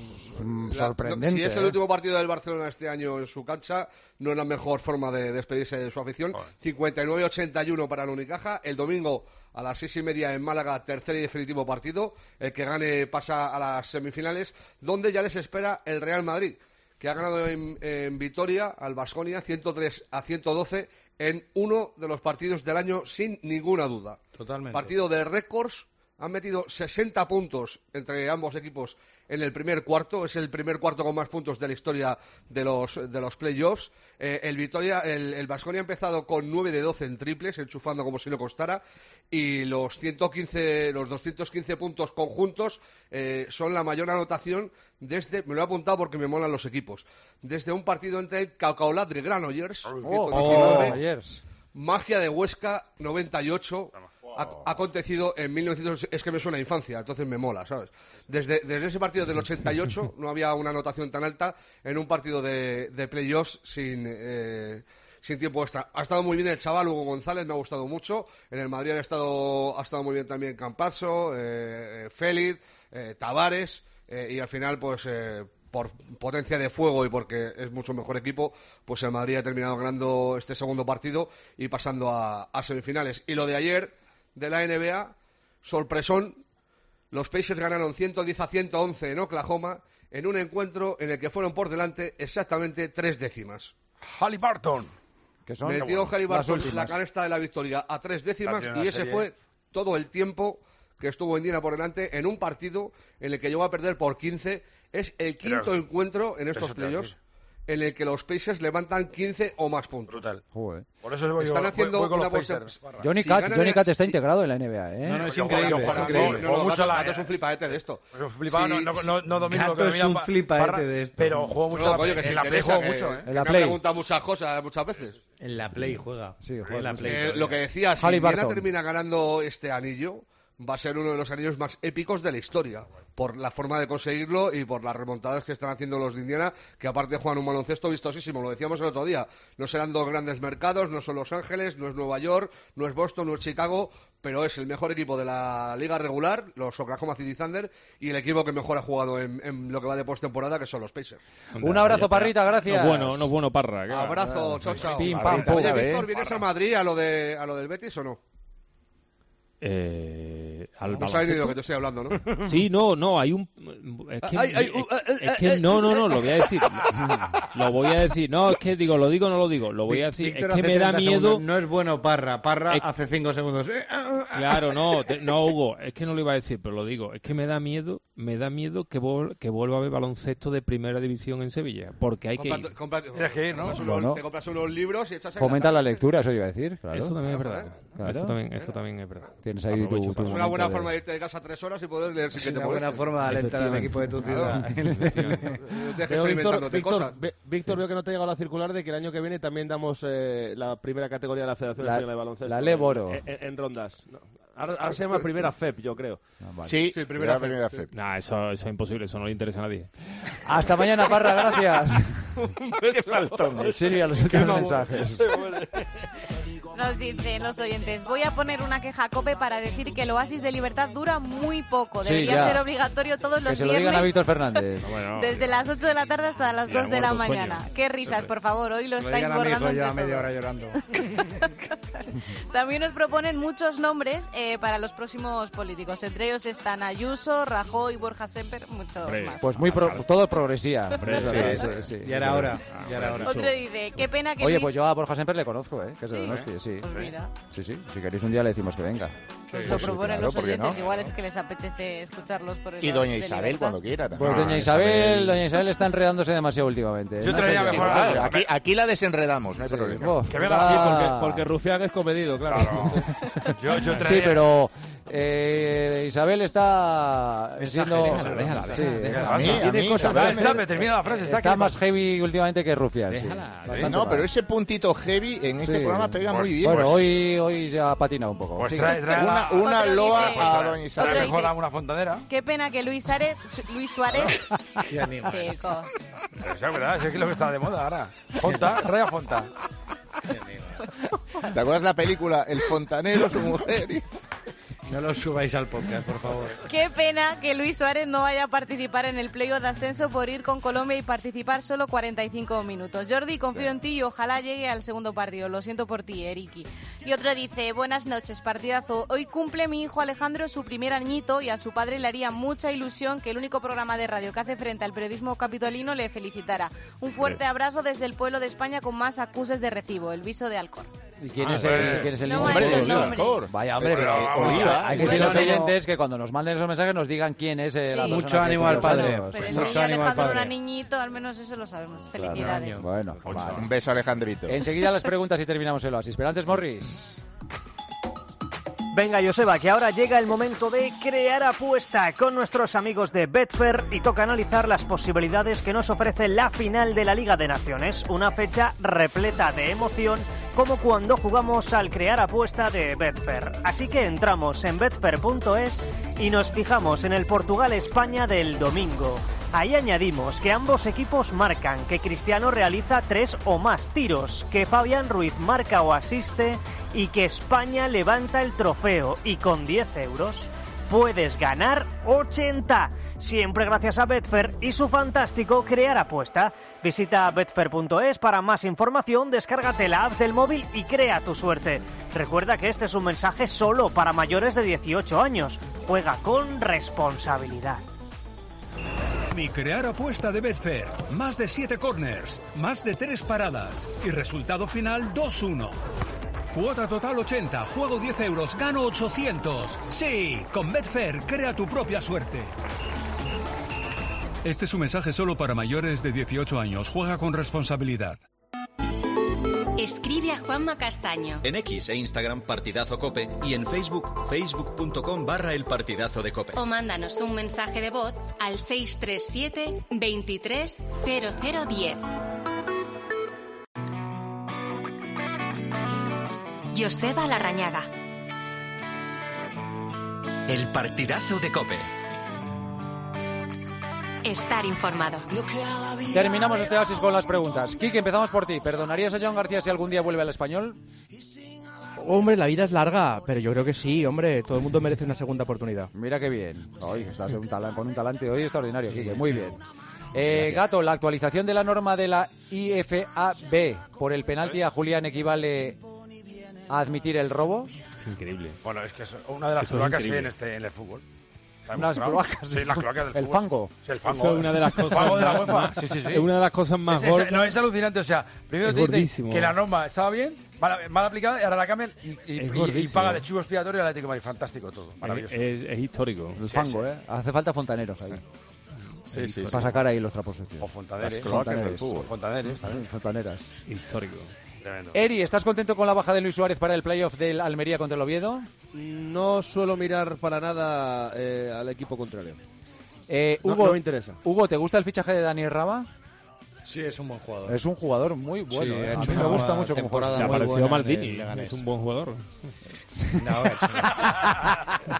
Mm, La- sorprendente. Si es el ¿eh? último partido del Barcelona este año en su cancha, no es la mejor forma de despedirse de su afición. cincuenta y nueve ochenta y uno para el Unicaja. El domingo a las seis y media en Málaga, tercer y definitivo partido. El que gane pasa a las semifinales, donde ya les espera el Real Madrid, que ha ganado en, en Vitoria al Baskonia ciento tres a ciento doce en uno de los partidos del año sin ninguna duda. Totalmente. Partido de récords. Han metido sesenta puntos entre ambos equipos en el primer cuarto. Es el primer cuarto con más puntos de la historia de los, de los playoffs. Eh, el Vitoria, el, el Baskonia ha empezado con nueve de doce en triples, enchufando como si no costara. Y los ciento quince, los doscientos quince puntos conjuntos eh, son la mayor anotación desde, me lo he apuntado porque me molan los equipos, desde un partido entre el Caucauladri Granollers, ciento diecinueve, Magia de Huesca, noventa y ocho. Ha, ha acontecido en mil novecientos... Es que me suena a infancia, entonces me mola, ¿sabes? Desde, desde ese partido del ochenta y ocho no había una anotación tan alta en un partido de, de playoffs sin... Eh, sin tiempo extra. Ha estado muy bien el chaval Hugo González, me ha gustado mucho. En el Madrid ha estado, ha estado muy bien también Campazzo, eh, Félix, eh, Tavares, eh, y al final, pues... Eh, por potencia de fuego y porque es mucho mejor equipo, pues el Madrid ha terminado ganando este segundo partido y pasando a, a semifinales. Y lo de ayer, de la N B A, sorpresón, los Pacers ganaron ciento diez a ciento once en Oklahoma, en un encuentro en el que fueron por delante exactamente tres décimas. Halliburton. Que son Metió las Halliburton últimas. la canasta de la victoria a tres décimas Casi una y ese serie. fue todo el tiempo que estuvo Indiana por delante en un partido en el que llegó a perder por quince. Es el quinto Pero- encuentro en estos eso te iba a playoffs en el que los Pacers levantan quince o más puntos. Brutal. Joder. Por eso voy, Están voy- haciendo voy con una los puesta- Pacers, Parra. Johnny Si Cat, ganan Johnny el- Cat está si- integrado en la N B A, ¿eh? No, no, es Yo increíble, juego- es yo juego- increíble. No, no, juego mucho Gato, la- Gato es un flipaete de esto. Pero flipado, Sí, no, no, no, no domino lo que Gato es domina un Pa- flipaete Parra, de estos. pero juego mucho No, la, coño, que se en la Play interesa, juego que, mucho, ¿eh? que En la me ha Play. preguntado muchas cosas muchas veces. En la Play juega. Sí, en juega la mucho. Play. Eh, todavía. lo que decía, si Halliburton. Indiana termina ganando este anillo, va a ser uno de los anillos más épicos de la historia, por la forma de conseguirlo y por las remontadas que están haciendo los de Indiana, que aparte juegan un baloncesto vistosísimo, lo decíamos el otro día, no serán dos grandes mercados, no son Los Ángeles, no es Nueva York, no es Boston, no es Chicago, pero es el mejor equipo de la liga regular, los Oklahoma City Thunder, y el equipo que mejor ha jugado en, en lo que va de postemporada, que son los Pacers. Un abrazo, Parrita, gracias. No es bueno, no es bueno, Parra. ¿qué va? Abrazo, chao, chao. Pim, pam, pum. Oye, ¿eh? Víctor, ¿vienes a Madrid a lo, de, a lo del Betis o no? Eh, al No sabes ni de lo baloncesto. que te estoy hablando, ¿no? Sí, no, no, hay un... Es que, Ay, ay, uh, es- eh, es que eh, no, no, no, lo voy a decir. Lo voy a decir. No, es que digo, lo digo o no lo digo. Lo voy a decir. Víctor Es que hace me da treinta miedo... segundos. No es bueno Parra. Parra Es- hace cinco segundos. Eh, ah, ah, Claro, no, te- no, Hugo, es que no lo iba a decir, pero lo digo. Es que me da miedo, me da miedo que, vol- que vuelva a haber baloncesto de primera división en Sevilla, porque hay que Cómprate- ir. cómprate- Tienes que ir, ¿no? compras unos- Bueno. Te compras unos libros y echas ahí Fomenta la tarde. lectura, eso iba a decir. Claro. Eso también es Claro, verdad. claro. Eso también, eso también es verdad. Tienes ahí tu, Aprovecho tu para- Es una buena momento de- forma de irte de casa tres horas y poder leer sin que Es te una buena moleste. forma de alentar al equipo de tu ciudad. Deja de estar Pero Víctor, inventándote Víctor, cosas. ve- Víctor, veo que no te ha llegado la circular de que el año que viene también damos eh, la primera categoría de la Federación La- Española de Baloncesto. la Leboro. En, en- en rondas. No, ahora, ahora se llama primera F E P, yo creo. Ah, vale. Sí, Sí, primera primera, primera fe. F E P. Nah, eso, eso es imposible, eso no le interesa a nadie. Hasta mañana, Parra, gracias. Un beso. Silvia, los últimos mensajes. Se muere. Nos dicen los oyentes, voy a poner una queja a COPE para decir que el Oasis de Libertad dura muy poco. Sí, Debería ya. ser obligatorio todos los Que se lo viernes. digan a Víctor Fernández. Bueno, Desde las ocho de la tarde hasta las dos de la mañana. Qué risas, por favor, hoy lo Se lo estáis digan a mi hijo, bordando lleva entre media todos. hora llorando. También nos proponen muchos nombres eh, para los próximos políticos. Entre ellos están Ayuso, Rajoy, Borja Semper, muchos Hombre, más. Pues muy pro- todo progresía. Hombre, Es sí, verdad, sí, sí. Ya era hora, ya era hora. Otro dice, qué pena que Oye, Luis- pues yo a Borja Semper le conozco, ¿eh? Que es de ¿Sí? Donosti, sí. Pues mira. Sí, sí. Si queréis un día le decimos que venga. Pues Sí, lo sí, proponen claro, los ¿por qué oyentes, no? igual es que les apetece escucharlos por el Y doña de Isabel Libertad. cuando quiera también. Pues doña Ah, Isabel, doña Isabel está enredándose demasiado últimamente. Yo No traía sé qué- mejor- Claro, aquí, aquí la desenredamos, no hay Sí, problema. bof, Que está- Sí, porque, porque Rufián es comedido, claro. Yo, yo Sí, traía- pero eh, Isabel está siendo... déjala, déjala, Sí, déjala. está- A mí, a tiene mí, cosas Isabel, más- déjame, termina la frase, está Está que- más heavy últimamente que Rufián. sí. Déjala, Bastante No, más. pero ese puntito heavy en este Sí. programa pega Pues- muy bien. Bueno, hoy, hoy ya ha patinado un poco. Pues Sigue. trae, trae Una, una Otro loa dice- a doña Isabel. Otro mejor dice- a una fontanera. Qué pena que Luis Suárez, Luis Suárez, Qué animal. chicos, Pero eso es verdad, eso es lo que está de moda ahora. Fonta, trae a Fonta. ¿Te acuerdas la película El fontanero, su mujer? y- No lo subáis al podcast, por favor. qué pena que Luis Suárez no vaya a participar en el playoff de ascenso por ir con Colombia y participar solo cuarenta y cinco minutos. Jordi, confío en ti y ojalá llegue al segundo partido. Lo siento por ti, Eriki. Y otro dice, buenas noches, partidazo. Hoy cumple mi hijo Alejandro su primer añito y a su padre le haría mucha ilusión que el único programa de radio que hace frente al periodismo capitolino le felicitara. Un fuerte abrazo desde el pueblo de España con más acuses de recibo, el viso de Alcor. ¿Y quién, Ah, es el, hombre. quién es el No niño? me ha dicho el Hombre, nombre. Alcor. Vaya, hombre, Pero pero, vamos, Oliva, hay que mucho decir a los ánimo. oyentes que cuando nos manden esos mensajes nos digan quién es eh, la Sí. persona Mucho que ánimo cumple al los padre. años. Pero el Mucho niño ánimo al Alejandro, un padre. niñito, al menos eso lo sabemos. Claro. Felicidades. Bueno, vale. Un beso, Alejandrito. Enseguida las preguntas y terminamos el oasis. Pero antes, Morris. Venga, Joseba, que ahora llega el momento de crear apuesta con nuestros amigos de Betfair y toca analizar las posibilidades que nos ofrece la final de la Liga de Naciones, una fecha repleta de emoción como cuando jugamos al crear apuesta de Betfair. Así que entramos en betfair punto es y nos fijamos en el Portugal-España del domingo. Ahí añadimos que ambos equipos marcan, que Cristiano realiza tres o más tiros, que Fabián Ruiz marca o asiste y que España levanta el trofeo y con diez euros puedes ganar ochenta. Siempre gracias a Betfair y su fantástico crear apuesta. Visita betfair punto es para más información, descárgate la app del móvil y crea tu suerte. Recuerda que este es un mensaje solo para mayores de dieciocho años. Juega con responsabilidad. Mi crear apuesta de Betfair. Más de siete corners, más de tres paradas y resultado final dos uno. Cuota total ochenta, juego diez euros, gano ochocientos. Sí, con Betfair crea tu propia suerte. Este es un mensaje solo para mayores de dieciocho años. Juega con responsabilidad. Escribe a Juanma Castaño. En X e Instagram Partidazo Cope y en Facebook facebook punto com barra el partidazo de Cope. O mándanos un mensaje de voz al seis tres siete, veintitrés, cero cero diez. Joseba Larrañaga. El partidazo de Cope. Estar informado. Terminamos este oasis con las preguntas. Kike, empezamos por ti. ¿Perdonarías a Joan García si algún día vuelve al Español? Hombre, la vida es larga, pero yo creo que sí, hombre. Todo el mundo merece una segunda oportunidad. Mira qué bien. Hoy estás un talan- con un talante hoy extraordinario, Kike. Muy bien. Eh, Gato, ¿la actualización de la norma de la I F A B por el penalti a Julián equivale a admitir el robo? Es increíble. Bueno, es que es una de las Eso es cloacas que hay increíble. en, este, en el fútbol. ¿Sabes? Unas Claro. cloacas Sí, del las fu- clocas del el fútbol. fango. Sí, el fango. Eso es una de las El cosas fango de la más- UEFA. más- Sí, sí, sí. es una de las cosas más Es- es- gordas. No, es alucinante. O sea, primero Es te dicen gordísimo. que la norma estaba bien, mal, mal aplicada, y ahora la cambian y, y, Es y- y gordísimo. paga de chivo expiatorio al Atlético de Madrid. Fantástico todo. Maravilloso. Es, es histórico. El Sí, fango, sí. ¿eh? Hace falta fontaneros ahí. Sí, sí, Para sí. sacar ahí los trapos sucios. O fontaneres. Las cloacas del fútbol. Fontaneres también. Fontaneras. Histórico. Tremendo. Eri, ¿estás contento con la baja de Luis Suárez para el playoff del Almería contra el Oviedo? No suelo mirar para nada eh, al equipo contrario. Eh, No- Hugo, no me interesa. Hugo, ¿te gusta el fichaje de Daniel Raba? Sí, es un buen jugador. Es un jugador muy bueno. Sí, ¿eh? ha A hecho mí me una gusta mucho como temporada jugador. Le muy apareció buena Maldini. en el Leganés. Es un buen jugador. No, ha hecho-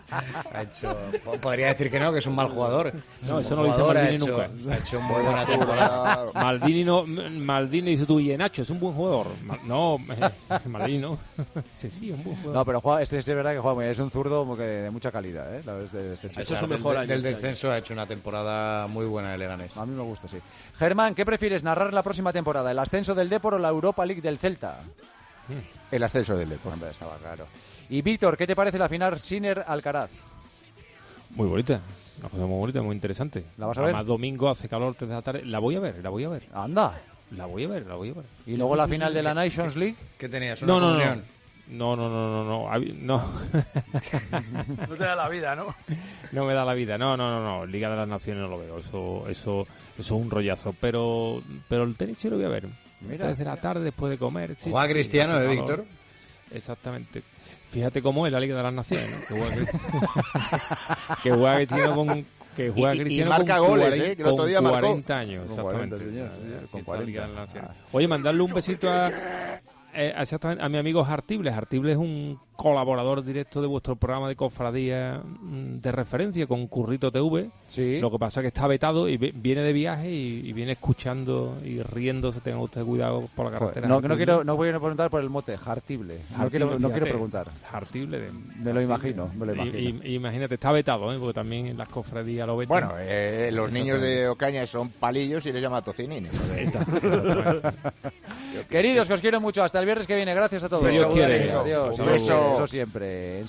Ha hecho, podría decir que no, que es un mal jugador. No, eso no lo dice Maldini nunca. Ha hecho muy buena temporada. Maldini, no, Maldini dice tú, y Nacho es un buen jugador. No, Maldini no. Sí, sí, un buen jugador. No, pero juega, este es verdad que juega muy bien. Es un zurdo muy que de mucha calidad, ¿eh? La vez de, de este chico. Eso es un mejor del, del descenso ha hecho una temporada muy buena de Leganés. A mí me gusta, sí. Germán, ¿qué prefieres narrar la próxima temporada? ¿El ascenso del Depor o la Europa League del Celta? Hmm. El ascenso del Depor. Hombre, estaba claro. Y Víctor, ¿qué te parece la final Sinner-Alcaraz? Muy bonita, una cosa muy bonita, muy interesante. ¿La vas a ver? Además, domingo hace calor, tres de la tarde. La voy a ver, la voy a ver. Anda. La voy a ver, la voy a ver. ¿Y luego la final de la Nations League? ¿Qué tenías? ¿Una no, no, comunión? No, no, no, no, no, no. no. No te da la vida, ¿no? No me da la vida, no, no, no, no. Liga de las Naciones no lo veo, eso, eso, eso es un rollazo. Pero, pero el tenis sí lo voy a ver. Mira. Tres de la tarde, después de comer. Sí, Juega sí, Cristiano, sí, ¿eh, no, Víctor? Exactamente. Fíjate cómo es la Liga de las Naciones, ¿no? Que juega, que juega Cristiano con... Que juega y, Cristiano y marca con goles, cuarenta, ¿eh? Que el otro día con marcó. cuarenta años, Con exactamente. cuarenta, señor, sí, con cuarenta. Ah. Oye, mandarle un besito a, eh, exactamente, a mi amigo Jartible. Jartible es un colaborador directo de vuestro programa de cofradía de referencia con Currito T V. Sí. Lo que pasa es que está vetado y viene de viaje y, y viene escuchando y riéndose. Tenga usted cuidado por la carretera. No, no quiero, no voy a preguntar por el mote, Jartible. No quiero, no quiero preguntar. Jartible. De, me lo imagino, me lo imagino. Y, y, imagínate, está vetado, ¿eh? Porque también en las cofradías lo vetan. Bueno, eh, los niños de Ocaña son palillos y les llama tocinines. Queridos, que os quiero mucho. Hasta el viernes que viene. Gracias a todos. Si Dios quiere. Adiós. Un beso. Eso siempre.